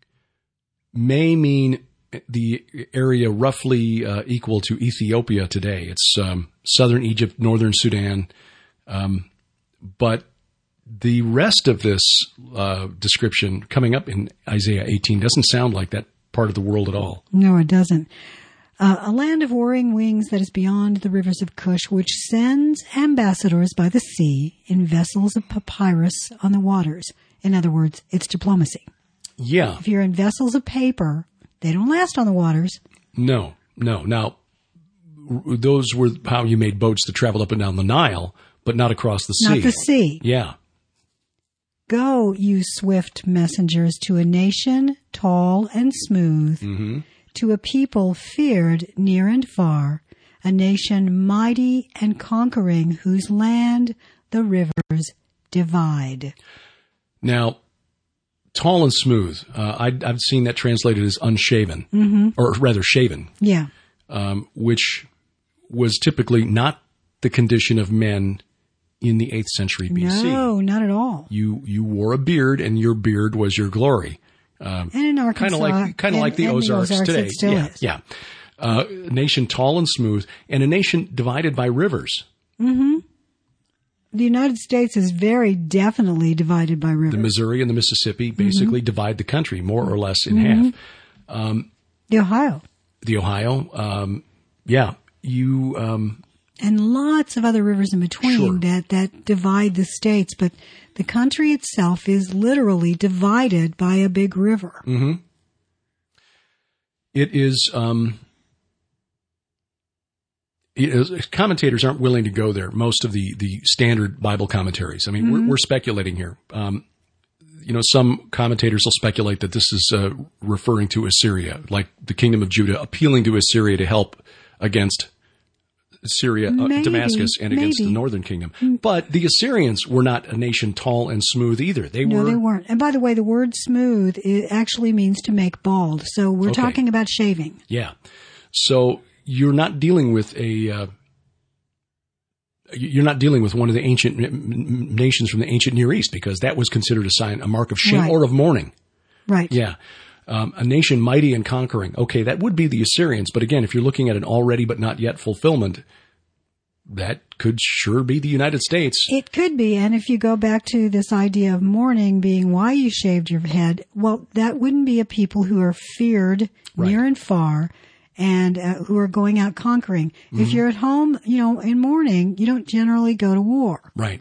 Speaker 1: may mean the area roughly uh, equal to Ethiopia today. It's um, southern Egypt, northern Sudan. Um, but the rest of this uh, description coming up in Isaiah eighteen doesn't sound like that part of the world at all.
Speaker 2: No, it doesn't. Uh, a land of whirring wings that is beyond the rivers of Cush, which sends ambassadors by the sea in vessels of papyrus on the waters. In other words, it's diplomacy.
Speaker 1: Yeah.
Speaker 2: If you're in vessels of paper, they don't last on the waters.
Speaker 1: No, no. Now, r- those were how you made boats that traveled up and down the Nile, but not across the sea.
Speaker 2: Not the sea.
Speaker 1: Yeah.
Speaker 2: "Go, you swift messengers, to a nation tall and smooth,
Speaker 1: Mm-hmm.
Speaker 2: to a people feared near and far, a nation mighty and conquering, whose land the rivers divide."
Speaker 1: Now, tall and smooth. Uh, I, I've seen that translated as unshaven,
Speaker 2: Mm-hmm.
Speaker 1: or rather shaven,
Speaker 2: Yeah.
Speaker 1: um, which was typically not the condition of men in the eighth century B C.
Speaker 2: No, not at all.
Speaker 1: You you wore a beard, and your beard was your glory. Um,
Speaker 2: And in Arkansas.
Speaker 1: kind of like kind of
Speaker 2: and-
Speaker 1: like the
Speaker 2: and
Speaker 1: Ozarks,
Speaker 2: Ozarks
Speaker 1: today.
Speaker 2: it still
Speaker 1: yeah,
Speaker 2: is.
Speaker 1: yeah. Uh, a nation tall and smooth, and a nation divided by rivers.
Speaker 2: Mm-hmm. The United States is very definitely divided by rivers.
Speaker 1: The Missouri and the Mississippi basically mm-hmm. divide the country more or less in
Speaker 2: mm-hmm.
Speaker 1: half. Um,
Speaker 2: the Ohio.
Speaker 1: The Ohio, um, yeah. You um,
Speaker 2: and lots of other rivers in between
Speaker 1: sure.
Speaker 2: that, that divide the states, but the country itself is literally divided by a big river.
Speaker 1: Mm-hmm. It is, um, you know, commentators aren't willing to go there. Most of the, the standard Bible commentaries. I mean, mm-hmm. we're, we're speculating here. Um, you know, some commentators will speculate that this is uh, referring to Assyria, like the kingdom of Judah appealing to Assyria to help against Syria,
Speaker 2: maybe,
Speaker 1: uh, Damascus, and
Speaker 2: maybe.
Speaker 1: against the northern kingdom. But the Assyrians were not a nation tall and smooth either. They
Speaker 2: no,
Speaker 1: were.
Speaker 2: they weren't. And by the way, the word smooth, it actually means to make bald. So we're
Speaker 1: Okay.
Speaker 2: talking about shaving.
Speaker 1: Yeah. So you're not dealing with a, uh, you're not dealing with one of the ancient n- nations from the ancient Near East, because that was considered a sign, a mark of shame
Speaker 2: Right.
Speaker 1: or of mourning.
Speaker 2: Right.
Speaker 1: Yeah. Um, a nation mighty and conquering. Okay, that would be the Assyrians. But again, if you're looking at an already but not yet fulfillment, that could sure be the United States.
Speaker 2: It could be. And if you go back to this idea of mourning being why you shaved your head, well, that wouldn't be a people who are feared
Speaker 1: Right.
Speaker 2: near and far and uh, who are going out conquering. Mm-hmm. If you're at home, you know, in mourning, you don't generally go to war.
Speaker 1: Right.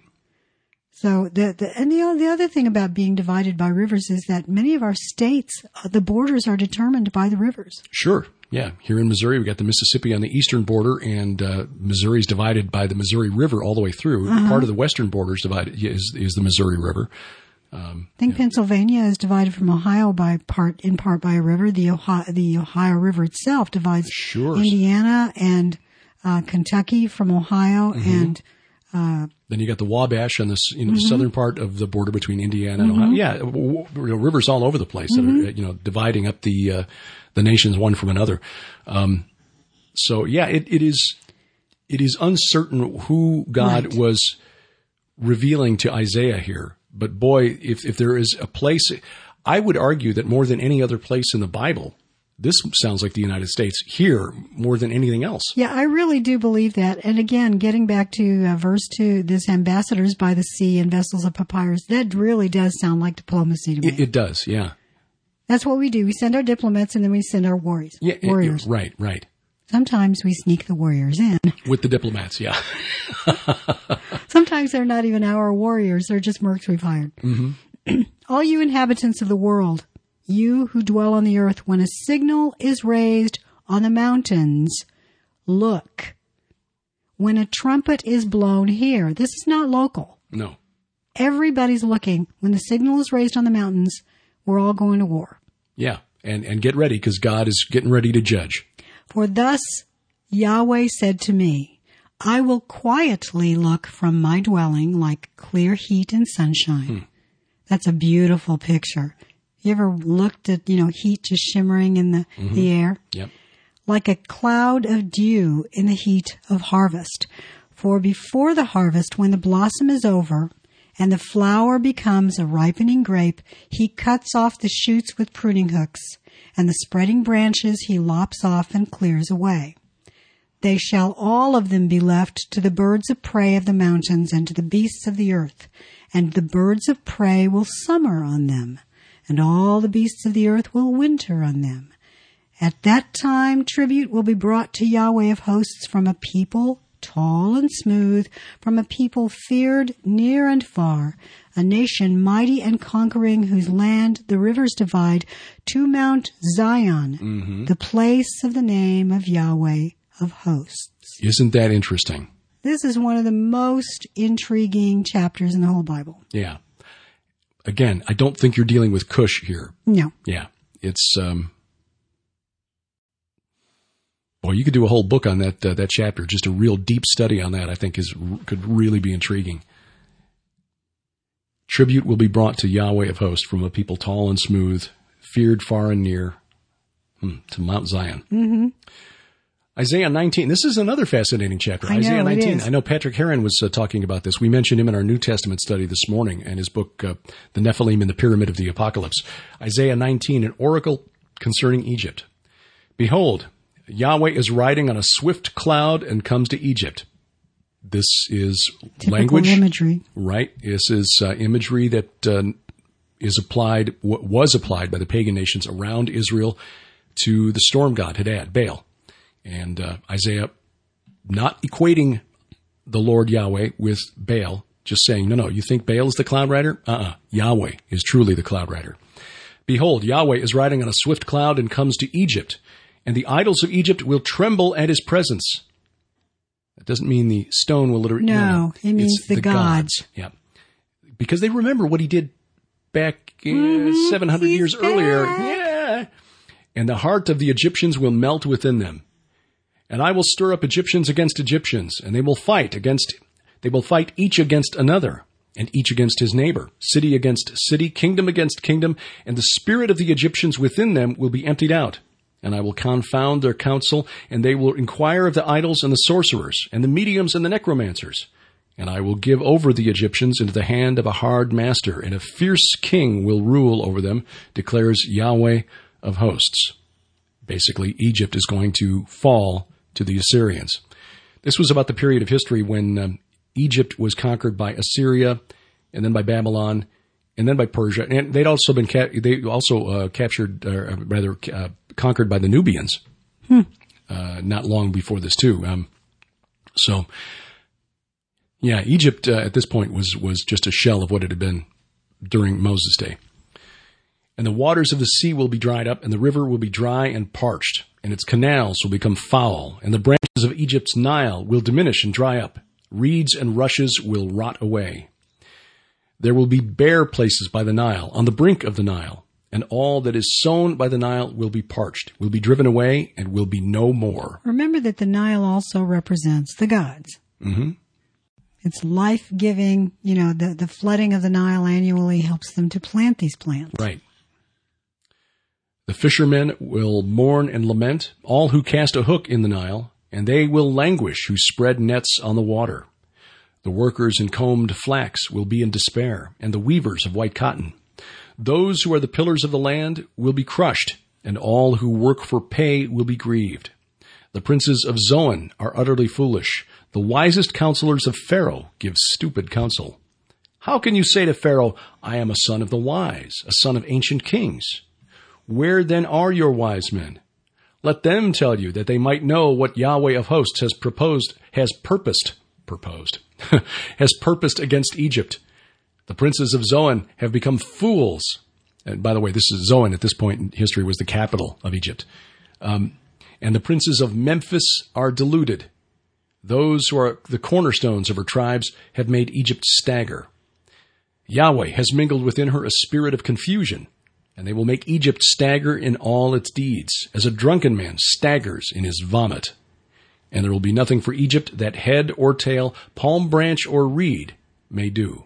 Speaker 2: So the, the and the, the other thing about being divided by rivers is that many of our states, uh, the borders are determined by the rivers.
Speaker 1: Sure. Yeah. Here in Missouri, we got the Mississippi on the eastern border, and uh, Missouri's divided by the Missouri River all the way through. Uh-huh. Part of the western border is divided is is the Missouri River. Um,
Speaker 2: I think
Speaker 1: yeah.
Speaker 2: Pennsylvania is divided from Ohio by part in part by a river. The Ohio the Ohio River itself divides
Speaker 1: Sure.
Speaker 2: Indiana and uh, Kentucky from Ohio, mm-hmm. and uh,
Speaker 1: then you got the Wabash on the you know,
Speaker 2: mm-hmm.
Speaker 1: southern part of the border between Indiana and
Speaker 2: mm-hmm.
Speaker 1: Ohio. Yeah, w- w- rivers all over the place
Speaker 2: mm-hmm.
Speaker 1: that are you know dividing up the uh, the nations one from another. Um, so yeah, it, it is it is uncertain who God
Speaker 2: Right.
Speaker 1: was revealing to Isaiah here. But boy, if if there is a place, I would argue that more than any other place in the Bible, this sounds like the United States here more than anything else.
Speaker 2: yeah, I really do believe that. And again, getting back to uh, verse two, this ambassadors by the sea and vessels of papyrus, that really does sound like diplomacy to me.
Speaker 1: It, it does, yeah.
Speaker 2: That's what we do. We send our diplomats and then we send our warriors.
Speaker 1: Yeah, it-
Speaker 2: warriors.
Speaker 1: it- right, right.
Speaker 2: Sometimes we sneak the warriors in.
Speaker 1: With the diplomats, yeah.
Speaker 2: Sometimes they're not even our warriors. They're just mercs we've hired.
Speaker 1: Mm-hmm.
Speaker 2: All you inhabitants of the world, you who dwell on the earth, when a signal is raised on the mountains, look. When a trumpet is blown here, this is not local.
Speaker 1: No.
Speaker 2: Everybody's looking. When the signal is raised on the mountains, we're all going to war.
Speaker 1: Yeah, and, and get ready, because God is getting ready to judge.
Speaker 2: For thus Yahweh said to me, I will quietly look from my dwelling like clear heat and sunshine. Hmm. That's a beautiful picture. You ever looked at, you know, heat just shimmering in the, mm-hmm. the air?
Speaker 1: Yep.
Speaker 2: Like a cloud of dew in the heat of harvest. For before the harvest, when the blossom is over and the flower becomes a ripening grape, he cuts off the shoots with pruning hooks, and the spreading branches he lops off and clears away. They shall all of them be left to the birds of prey of the mountains and to the beasts of the earth, and the birds of prey will summer on them, and all the beasts of the earth will winter on them. At that time tribute will be brought to Yahweh of hosts from a people tall and smooth, from a people feared near and far, a nation mighty and conquering, whose land the rivers divide, to Mount Zion, mm-hmm. the place of the name of Yahweh of hosts.
Speaker 1: Isn't that interesting?
Speaker 2: This is one of the most intriguing chapters in the whole Bible.
Speaker 1: Yeah. Again, I don't think you're dealing with Cush here.
Speaker 2: No.
Speaker 1: Yeah. It's, um, boy, you could do a whole book on that, uh, that chapter. Just a real deep study on that, I think, is, could really be intriguing. Tribute will be brought to Yahweh of hosts from a people tall and smooth, feared far and near, hmm, to Mount Zion.
Speaker 2: Mm-hmm.
Speaker 1: Isaiah nineteen. This is another fascinating chapter.
Speaker 2: I know,
Speaker 1: Isaiah nineteen.
Speaker 2: it is.
Speaker 1: I know Patrick Heron was uh, talking about this. We mentioned him in our New Testament study this morning and his book, uh, The Nephilim and the Pyramid of the Apocalypse. Isaiah nineteen, an oracle concerning Egypt. Behold, Yahweh is riding on a swift cloud and comes to Egypt. This is
Speaker 2: Typical
Speaker 1: language.
Speaker 2: imagery.
Speaker 1: Right. This is uh, imagery that uh, is applied, w- was applied by the pagan nations around Israel to the storm god Hadad, Baal. And uh, Isaiah not equating the Lord Yahweh with Baal, just saying, no, no, you think Baal is the cloud rider? Uh-uh. Yahweh is truly the cloud rider. Behold, Yahweh is riding on a swift cloud and comes to Egypt, and the idols of Egypt will tremble at his presence. doesn't mean the stone will literally.
Speaker 2: No,
Speaker 1: no, no.
Speaker 2: it means
Speaker 1: It's
Speaker 2: the,
Speaker 1: the
Speaker 2: gods.
Speaker 1: gods. Yeah. Because they remember what he did back uh,
Speaker 2: Mm-hmm.
Speaker 1: seven hundred
Speaker 2: He's
Speaker 1: years
Speaker 2: back.
Speaker 1: earlier. Yeah. And the heart of the Egyptians will melt within them. And I will stir up Egyptians against Egyptians, and they will fight against, they will fight each against another, and each against his neighbor, city against city, kingdom against kingdom, and the spirit of the Egyptians within them will be emptied out. And I will confound their counsel, and they will inquire of the idols and the sorcerers, and the mediums and the necromancers. And I will give over the Egyptians into the hand of a hard master, and a fierce king will rule over them, declares Yahweh of hosts. Basically, Egypt is going to fall to the Assyrians. This was about the period of history when um, Egypt was conquered by Assyria, and then by Babylon, and then by Persia, and they'd also been ca- they also uh, captured, or uh, rather uh, conquered by the Nubians. Hmm. Uh, not long before this too. Um, so, yeah, Egypt uh, at this point was was just a shell of what it had been during Moses' day. And the waters of the sea will be dried up, and the river will be dry and parched, and its canals will become foul, and the branches of Egypt's Nile will diminish and dry up. Reeds and rushes will rot away. There will be bare places by the Nile, on the brink of the Nile, and all that is sown by the Nile will be parched, will be driven away, and will be no more.
Speaker 2: Remember that the Nile also represents the gods.
Speaker 1: Mm-hmm.
Speaker 2: It's life-giving. You know, the, the flooding of the Nile annually helps them to plant these plants.
Speaker 1: Right. The fishermen will mourn and lament, all who cast a hook in the Nile, and they will languish who spread nets on the water. The workers in combed flax will be in despair, and the weavers of white cotton. Those who are the pillars of the land will be crushed, and all who work for pay will be grieved. The princes of Zoan are utterly foolish. The wisest counselors of Pharaoh give stupid counsel. How can you say to Pharaoh, I am a son of the wise, a son of ancient kings? Where then are your wise men? Let them tell you that they might know what Yahweh of hosts has proposed, has purposed, proposed, has purposed against Egypt. The princes of Zoan have become fools. And by the way, this is Zoan at this point in history was the capital of Egypt. Um, and the princes of Memphis are deluded. Those who are the cornerstones of her tribes have made Egypt stagger. Yahweh has mingled within her a spirit of confusion, and they will make Egypt stagger in all its deeds, as a drunken man staggers in his vomit. And there will be nothing for Egypt that head or tail, palm branch or reed may do.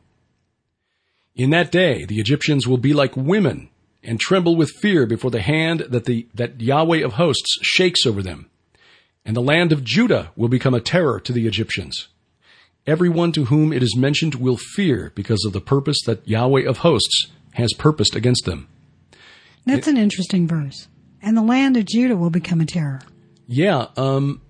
Speaker 1: In that day, the Egyptians will be like women and tremble with fear before the hand that the that Yahweh of hosts shakes over them. And the land of Judah will become a terror to the Egyptians. Everyone to whom it is mentioned will fear because of the purpose that Yahweh of hosts has purposed against them.
Speaker 2: That's an interesting verse. And the land of Judah will become a terror.
Speaker 1: Yeah. Um,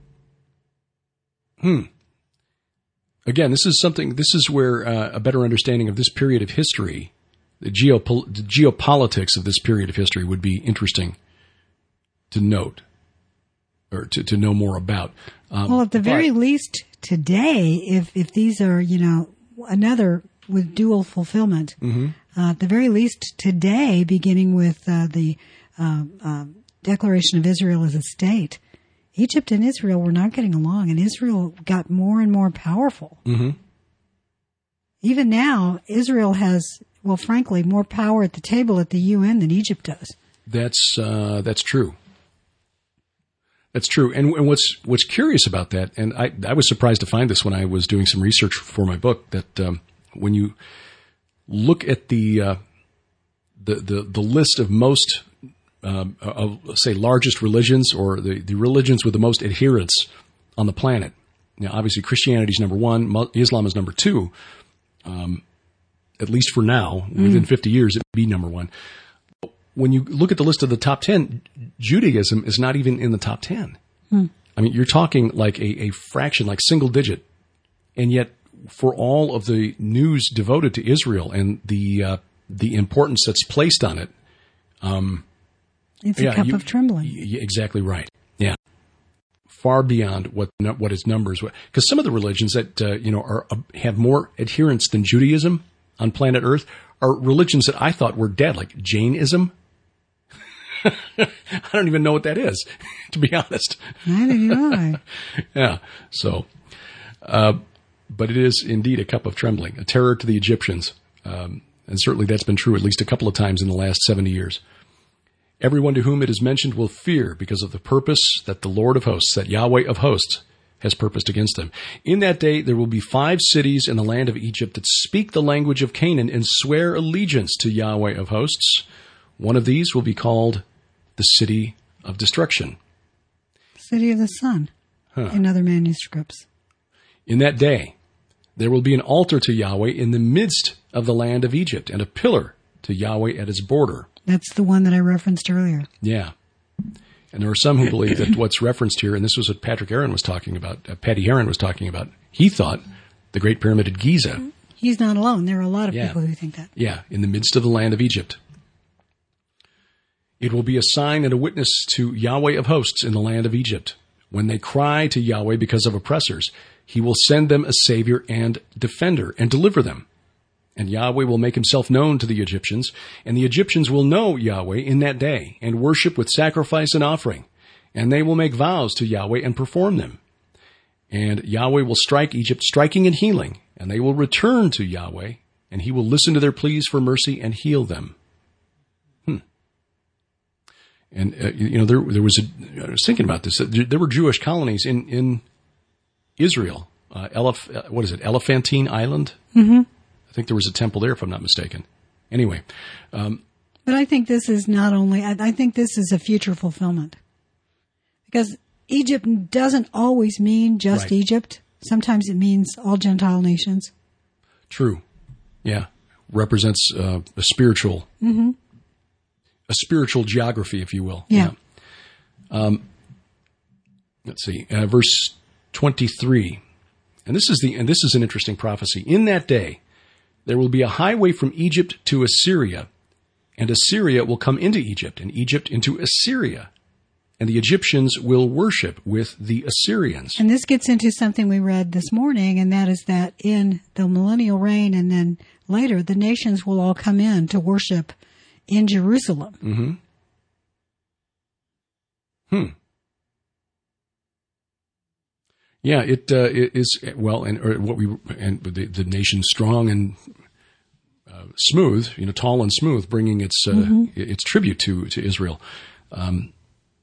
Speaker 1: hmm. Again, this is something, this is where uh, a better understanding of this period of history, the, geopol- the geopolitics of this period of history would be interesting to note or to, to know more about. Um,
Speaker 2: well, at the very
Speaker 1: but,
Speaker 2: least today, if, if these are, you know, another with dual fulfillment,
Speaker 1: mm-hmm.
Speaker 2: uh, at the very least today, beginning with uh, the uh, uh, Declaration of Israel as a state, Egypt and Israel were not getting along, and Israel got more and more powerful.
Speaker 1: Mm-hmm.
Speaker 2: Even now, Israel has, well, frankly, more power at the table at the U N than Egypt does.
Speaker 1: That's uh, that's true. That's true. And, and what's what's curious about that, and I, I was surprised to find this when I was doing some research for my book, that um, when you look at the uh, the, the the list of most um, of say largest religions, or the, the religions with the most adherents on the planet, now obviously Christianity is number one, Islam is number two. Um, at least for now, within mm. fifty years, it would be number one. When you look at the list of the top ten, Judaism is not even in the top ten. Hmm. I mean, you're talking like a, a fraction, like single digit. And yet, for all of the news devoted to Israel and the uh, the importance that's placed on it, um,
Speaker 2: it's a
Speaker 1: yeah,
Speaker 2: cup
Speaker 1: you,
Speaker 2: of trembling.
Speaker 1: Y- exactly right. Yeah, far beyond what what its numbers were. Because some of the religions that uh, you know are uh, have more adherents than Judaism on planet Earth are religions that I thought were dead, like Jainism. I don't even know what that is, to be honest.
Speaker 2: Neither do I.
Speaker 1: Yeah. So, Uh, but it is indeed a cup of trembling, a terror to the Egyptians. Um, and certainly that's been true at least a couple of times in the last seventy years. Everyone to whom it is mentioned will fear because of the purpose that the Lord of hosts, that Yahweh of hosts, has purposed against them. In that day there will be five cities in the land of Egypt that speak the language of Canaan and swear allegiance to Yahweh of hosts. One of these will be called the City of Destruction.
Speaker 2: City of the Sun, huh. in other manuscripts.
Speaker 1: In that day there will be an altar to Yahweh in the midst of the land of Egypt, and a pillar to Yahweh at its border.
Speaker 2: That's the one that I referenced earlier.
Speaker 1: Yeah. And there are some who believe that what's referenced here, and this was what Patrick Aaron was talking about, uh, Patty Heron was talking about, he thought the Great Pyramid at Giza.
Speaker 2: He's not alone. There are a lot of
Speaker 1: yeah.
Speaker 2: people who think that.
Speaker 1: Yeah, in the midst of the land of Egypt. It will be a sign and a witness to Yahweh of hosts in the land of Egypt. When they cry to Yahweh because of oppressors, he will send them a savior and defender and deliver them. And Yahweh will make himself known to the Egyptians, and the Egyptians will know Yahweh in that day, and worship with sacrifice and offering. And they will make vows to Yahweh and perform them. And Yahweh will strike Egypt, striking and healing, and they will return to Yahweh, and he will listen to their pleas for mercy and heal them. Hmm. And, uh, you know, there there was a, I was thinking about this, there were Jewish colonies in, in Israel. Uh, Elef, what is it, Elephantine Island?
Speaker 2: Mm-hmm.
Speaker 1: I think there was a temple there, if I'm not mistaken. Anyway. Um,
Speaker 2: but I think this is not only, I, I think this is a future fulfillment. Because Egypt doesn't always mean just right. Egypt. Sometimes it means all Gentile nations.
Speaker 1: True. Yeah. Represents uh, a spiritual,
Speaker 2: mm-hmm.
Speaker 1: a spiritual geography, if you will.
Speaker 2: Yeah.
Speaker 1: yeah. Um, let's see. Uh, verse twenty-three. And this is the, and this is an interesting prophecy. In that day, there will be a highway from Egypt to Assyria, and Assyria will come into Egypt, and Egypt into Assyria, and the Egyptians will worship with the Assyrians.
Speaker 2: And this gets into something we read this morning, and that is that in the millennial reign and then later, the nations will all come in to worship in Jerusalem.
Speaker 1: Mm-hmm. Hmm. Yeah, it, uh, it is, well, and or what we, and the, the nation strong and uh, smooth, you know, tall and smooth, bringing its, uh, mm-hmm. its tribute to, to Israel. Um,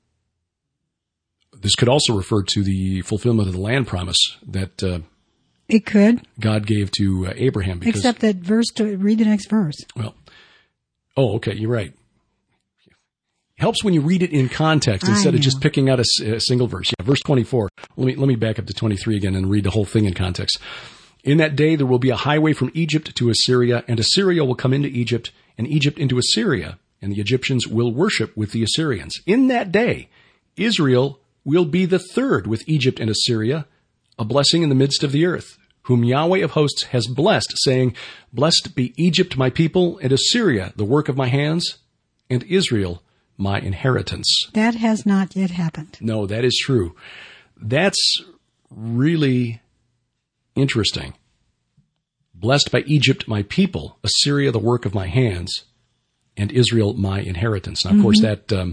Speaker 1: this could also refer to the fulfillment of the land promise that, uh,
Speaker 2: it could.
Speaker 1: God gave to uh, Abraham. Because,
Speaker 2: Except that verse, to read the next verse.
Speaker 1: Well, oh, okay, you're right. Helps when you read it in context instead of just picking out a, a single verse. Yeah, verse twenty-four. Let me let me back up to twenty-three again and read the whole thing in context. In that day there will be a highway from Egypt to Assyria, and Assyria will come into Egypt, and Egypt into Assyria, and the Egyptians will worship with the Assyrians. In that day, Israel will be the third with Egypt and Assyria, a blessing in the midst of the earth, whom Yahweh of hosts has blessed, saying, "Blessed be Egypt, my people, and Assyria, the work of my hands, and Israel, my inheritance."
Speaker 2: That has not yet happened.
Speaker 1: No, that is true. That's really interesting. Blessed by Egypt, my people, Assyria, the work of my hands, and Israel, my inheritance. Now, of mm-hmm. course, that, um,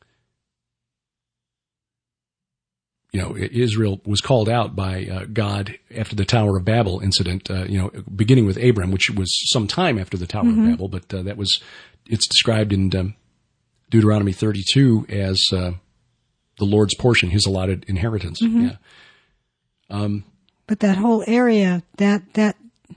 Speaker 1: you know, Israel was called out by uh, God after the Tower of Babel incident, uh, you know, beginning with Abram, which was some time after the Tower mm-hmm. of Babel, but uh, that was, it's described in um, Deuteronomy thirty-two as uh, the Lord's portion, his allotted inheritance.
Speaker 2: Mm-hmm.
Speaker 1: Yeah. Um,
Speaker 2: but that whole area, that that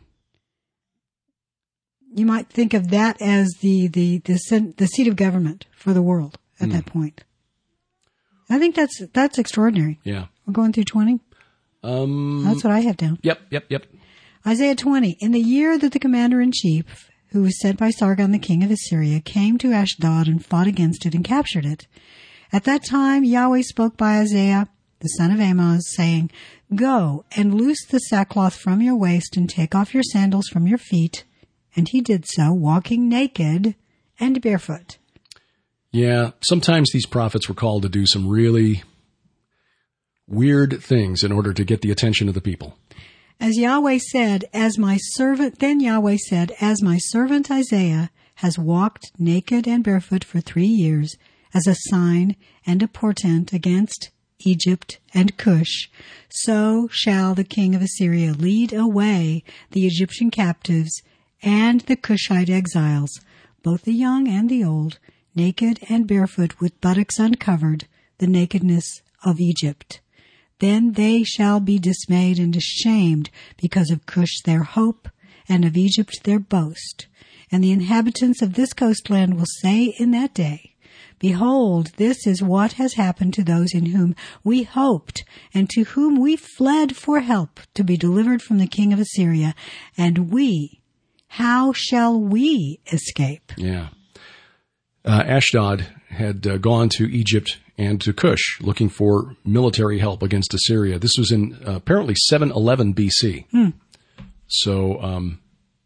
Speaker 2: you might think of that as the the the, the seat of government for the world at mm. that point. I think that's that's extraordinary.
Speaker 1: Yeah.
Speaker 2: We're going through twenty.
Speaker 1: Um,
Speaker 2: that's what I have down.
Speaker 1: Yep, yep, yep.
Speaker 2: Isaiah twenty. In the year that the commander-in-chief, who was sent by Sargon, the king of Assyria, came to Ashdod and fought against it and captured it. At that time, Yahweh spoke by Isaiah, the son of Amoz, saying, "Go and loose the sackcloth from your waist and take off your sandals from your feet." And he did so, walking naked and barefoot.
Speaker 1: Yeah, sometimes these prophets were called to do some really weird things in order to get the attention of the people.
Speaker 2: As Yahweh said, as my servant, then Yahweh said, as my servant Isaiah has walked naked and barefoot for three years as a sign and a portent against Egypt, and Cush, so shall the king of Assyria lead away the Egyptian captives and the Cushite exiles, both the young and the old, naked and barefoot with buttocks uncovered, the nakedness of Egypt. Then they shall be dismayed and ashamed because of Cush their hope, and of Egypt their boast. And the inhabitants of this coastland will say in that day, Behold, this is what has happened to those in whom we hoped, and to whom we fled for help to be delivered from the king of Assyria. And we, how shall we escape?
Speaker 1: Yeah. Uh, Ashdod had uh, gone to Egypt and to Cush looking for military help against Assyria. This was in uh, apparently seven eleven B C.
Speaker 2: Hmm.
Speaker 1: So um,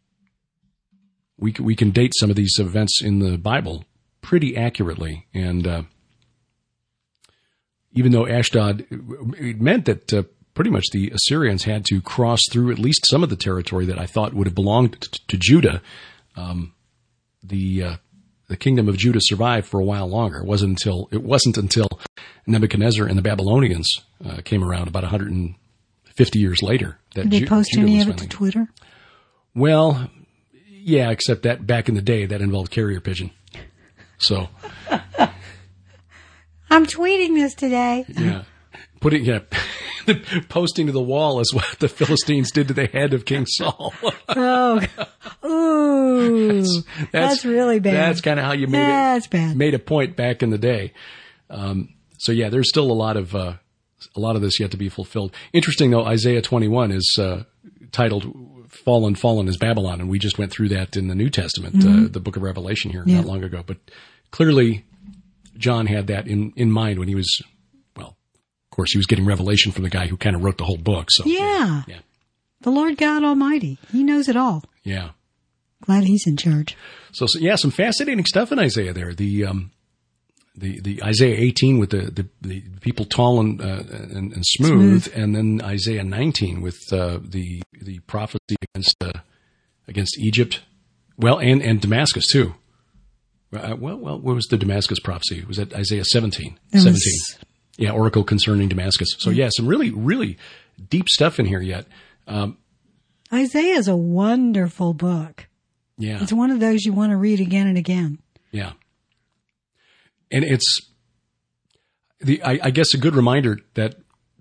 Speaker 1: we we can date some of these events in the Bible pretty accurately, and uh, even though Ashdod, it meant that uh, pretty much the Assyrians had to cross through at least some of the territory that I thought would have belonged to, to Judah. Um, the uh, the kingdom of Judah survived for a while longer. It wasn't until it wasn't until Nebuchadnezzar and the Babylonians uh, came around about one hundred fifty years later that
Speaker 2: Did they
Speaker 1: Ju-
Speaker 2: post
Speaker 1: Judah
Speaker 2: any
Speaker 1: was
Speaker 2: of it to
Speaker 1: finally-
Speaker 2: Twitter?
Speaker 1: Well, yeah, except that back in the day that involved carrier pigeon. So
Speaker 2: I'm tweeting this today.
Speaker 1: yeah, putting yeah, posting to the wall is what the Philistines did to the head of King Saul.
Speaker 2: Oh, ooh, that's, that's really bad.
Speaker 1: That's kind of how you made
Speaker 2: that's
Speaker 1: it.
Speaker 2: bad.
Speaker 1: Made a point back in the day. Um, so yeah, there's still a lot of uh, a lot of this yet to be fulfilled. Interesting though, Isaiah twenty-one is uh, titled "Fallen, Fallen is Babylon," and we just went through that in the New Testament,
Speaker 2: mm-hmm.
Speaker 1: uh, the Book of Revelation here
Speaker 2: yeah.
Speaker 1: not long ago. But clearly, John had that in in mind when he was. Well, of course, he was getting revelation from the guy who kind of wrote the whole book. So
Speaker 2: yeah,
Speaker 1: yeah.
Speaker 2: The Lord God Almighty, He knows it all.
Speaker 1: Yeah.
Speaker 2: Glad He's in charge.
Speaker 1: So, so yeah, some fascinating stuff in Isaiah there. The um, the the Isaiah eighteen with the the, the people tall and, uh, and and smooth, smooth, and then Isaiah nineteen with uh, the the prophecy against uh, against Egypt, well, and and Damascus too. Uh, well, well, what was the Damascus prophecy? Was that Isaiah seventeen?
Speaker 2: It
Speaker 1: seventeen.
Speaker 2: Was...
Speaker 1: Yeah, oracle concerning Damascus. So yeah, some really really deep stuff in here yet. Um,
Speaker 2: Isaiah is a wonderful book.
Speaker 1: Yeah.
Speaker 2: It's one of those you want to read again and again.
Speaker 1: Yeah. And it's the, I, I guess a good reminder that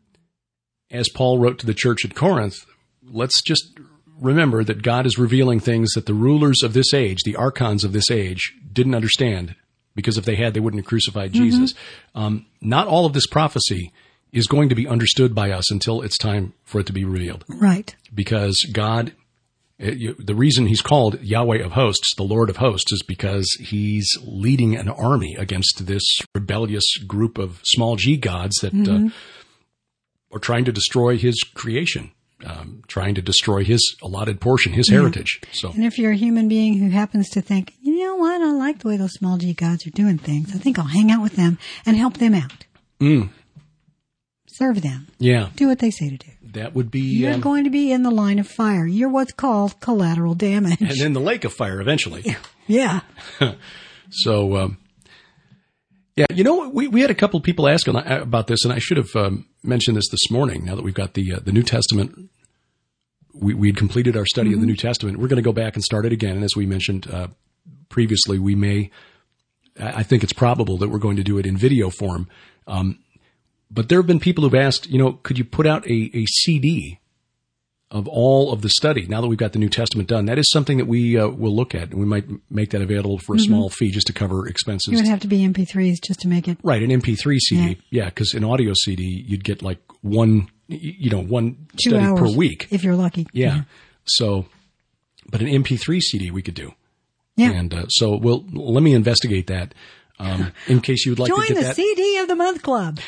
Speaker 1: as Paul wrote to the church at Corinth, let's just remember that God is revealing things that the rulers of this age, the archons of this age, didn't understand, because if they had, they wouldn't have crucified mm-hmm. Jesus. Um, not all of this prophecy is going to be understood by us until it's time for it to be revealed.
Speaker 2: Right. Because
Speaker 1: God, the reason He's called Yahweh of hosts, the Lord of hosts, is because He's leading an army against this rebellious group of small g gods that mm-hmm. uh, are trying to destroy His creation, um, trying to destroy His allotted portion, His yeah. heritage. So,
Speaker 2: and if you're a human being who happens to think, you know what, I like the way those small g gods are doing things, I think I'll hang out with them and help them out.
Speaker 1: Mm.
Speaker 2: Serve them.
Speaker 1: Yeah.
Speaker 2: Do what they say to do.
Speaker 1: That would be...
Speaker 2: You're
Speaker 1: um,
Speaker 2: going to be in the line of fire. You're what's called collateral damage.
Speaker 1: And in the lake of fire eventually.
Speaker 2: Yeah.
Speaker 1: So, um, yeah, you know, we, we had a couple of people asking about this, and I should have um, mentioned this this morning. Now that we've got the uh, the New Testament, we we had completed our study mm-hmm. of the New Testament. We're going to go back and start it again. And as we mentioned uh, previously, we may, I think it's probable that we're going to do it in video form. Um But there have been people who've asked, you know, could you put out a, a C D of all of the study now that we've got the New Testament done? That is something that we uh, will look at, and we might make that available for a mm-hmm. small fee just to cover expenses.
Speaker 2: It would have to be M P threes just to make it.
Speaker 1: Right, an M P three C D. Yeah, because yeah, an audio C D, you'd get like one, you know, one
Speaker 2: Two
Speaker 1: study
Speaker 2: hours,
Speaker 1: per week.
Speaker 2: If you're lucky.
Speaker 1: Yeah.
Speaker 2: yeah.
Speaker 1: So, but an M P three C D we could do.
Speaker 2: Yeah.
Speaker 1: And uh, so we'll, let me investigate that. Um, in case you would like
Speaker 2: Join
Speaker 1: to get
Speaker 2: the
Speaker 1: that.
Speaker 2: C D of the Month Club.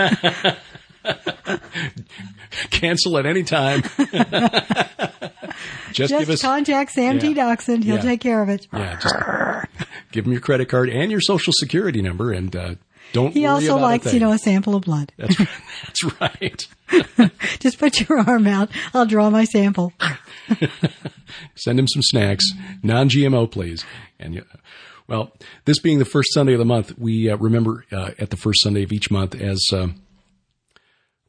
Speaker 1: Cancel at any time. just,
Speaker 2: just
Speaker 1: give us,
Speaker 2: contact Sam
Speaker 1: yeah,
Speaker 2: T. Doxson. He'll
Speaker 1: yeah,
Speaker 2: take care of it.
Speaker 1: Yeah, just give him your credit card and your social security number, and uh, don't.
Speaker 2: He
Speaker 1: worry
Speaker 2: also
Speaker 1: about
Speaker 2: likes, you know, a sample of blood.
Speaker 1: That's that's right.
Speaker 2: Just put your arm out. I'll draw my sample.
Speaker 1: Send him some snacks, non-G M O, please. And uh, well, this being the first Sunday of the month, we uh, remember uh, at the first Sunday of each month as. Um,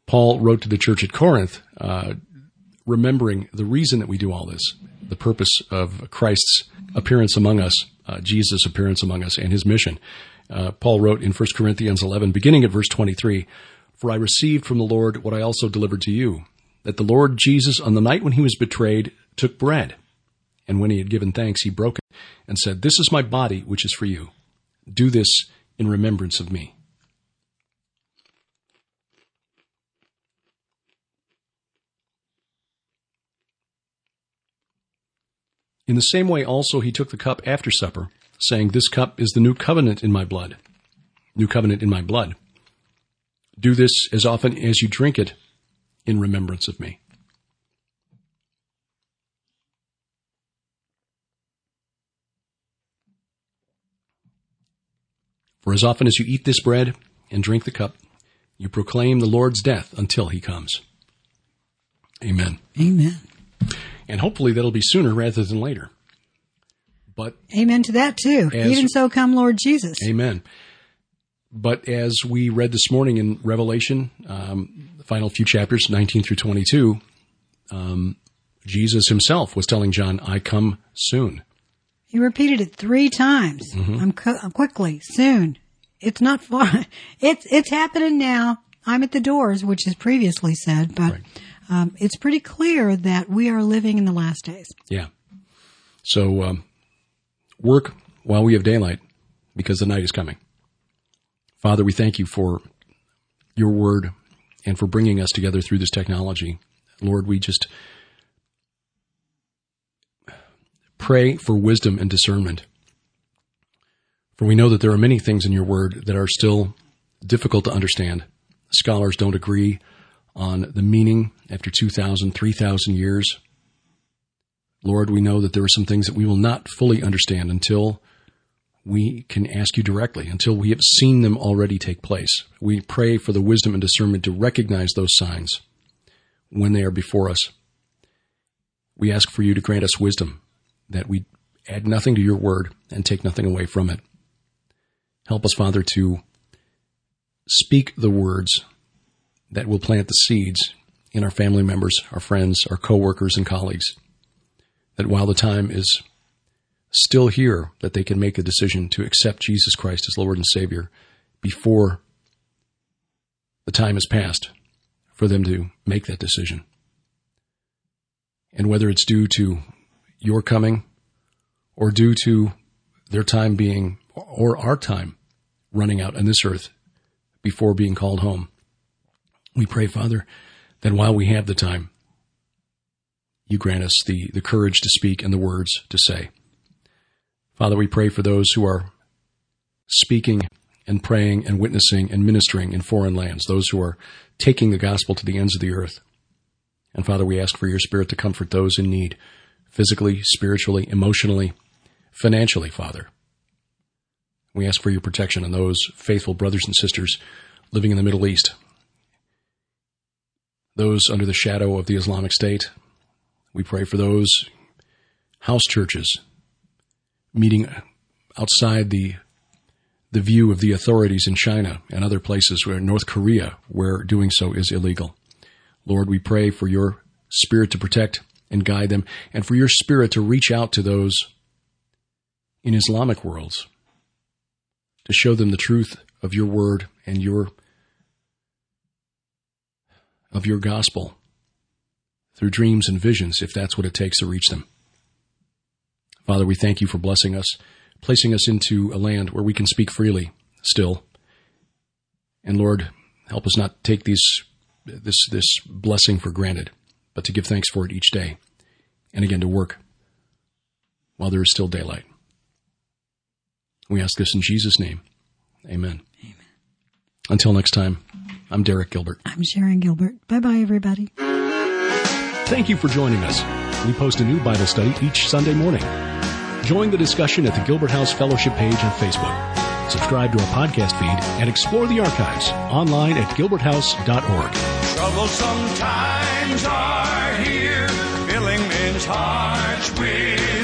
Speaker 1: Paul wrote to the church at Corinth, uh, remembering the reason that we do all this, the purpose of Christ's appearance among us, uh, Jesus' appearance among us, and his mission. Uh, Paul wrote in First Corinthians eleven, beginning at verse twenty-three, "For I received from the Lord what I also delivered to you, that the Lord Jesus, on the night when he was betrayed, took bread, and when he had given thanks, he broke it, and said, 'This is my body, which is for you. Do this in remembrance of me.'" In the same way also he took the cup after supper, saying, "This cup is the new covenant in my blood. New covenant in my blood. Do this as often as you drink it in remembrance of me." For as often as you eat this bread and drink the cup, you proclaim the Lord's death until he comes. Amen.
Speaker 2: Amen.
Speaker 1: And hopefully that'll be sooner rather than later. But
Speaker 2: amen to that too.
Speaker 1: As,
Speaker 2: Even so come Lord Jesus.
Speaker 1: Amen. But as we read this morning in Revelation, um, the final few chapters, nineteen through twenty-two, um, Jesus himself was telling John, "I come soon."
Speaker 2: He repeated it three times.
Speaker 1: Mm-hmm.
Speaker 2: I'm, cu- I'm quickly, soon. It's not far. It's it's happening now. I'm at the doors, which is previously said, but
Speaker 1: right.
Speaker 2: um, it's pretty clear that we are living in the last days.
Speaker 1: Yeah. So um, work while we have daylight, because the night is coming. Father, we thank you for your word and for bringing us together through this technology. Lord, we just pray for wisdom and discernment. For we know that there are many things in your word that are still difficult to understand. Scholars don't agree on the meaning after two thousand, three thousand years. Lord, we know that there are some things that we will not fully understand until we can ask you directly, until we have seen them already take place. We pray for the wisdom and discernment to recognize those signs when they are before us. We ask for you to grant us wisdom, that we add nothing to your word and take nothing away from it. Help us, Father, to speak the words that will plant the seeds in our family members, our friends, our coworkers and colleagues, that while the time is still here, that they can make a decision to accept Jesus Christ as Lord and Savior before the time has passed for them to make that decision. And whether it's due to your coming or due to their time being, or our time running out on this earth before being called home, we pray, Father, that while we have the time, you grant us the, the courage to speak and the words to say. Father, we pray for those who are speaking and praying and witnessing and ministering in foreign lands, those who are taking the gospel to the ends of the earth. And Father, we ask for your Spirit to comfort those in need, physically, spiritually, emotionally, financially, Father. We ask for your protection on those faithful brothers and sisters living in the Middle East, those under the shadow of the Islamic State. We pray for those house churches meeting outside the the view of the authorities in China and other places, where North Korea, where doing so is illegal. Lord, we pray for your Spirit to protect and guide them, and for your Spirit to reach out to those in Islamic worlds, to show them the truth of your word and your of your gospel through dreams and visions, if that's what it takes to reach them. Father, we thank you for blessing us, placing us into a land where we can speak freely still. And Lord, help us not take these this this blessing for granted, but to give thanks for it each day, and again to work while there is still daylight. We ask this in Jesus' name. Amen.
Speaker 2: Amen.
Speaker 1: Until next time, I'm Derek Gilbert.
Speaker 2: I'm Sharon Gilbert. Bye-bye, everybody.
Speaker 1: Thank you for joining us. We post a new Bible study each Sunday morning. Join the discussion at the Gilbert House Fellowship page on Facebook. Subscribe to our podcast feed and explore the archives online at gilbert house dot org.
Speaker 3: Troublesome times are here, filling men's hearts with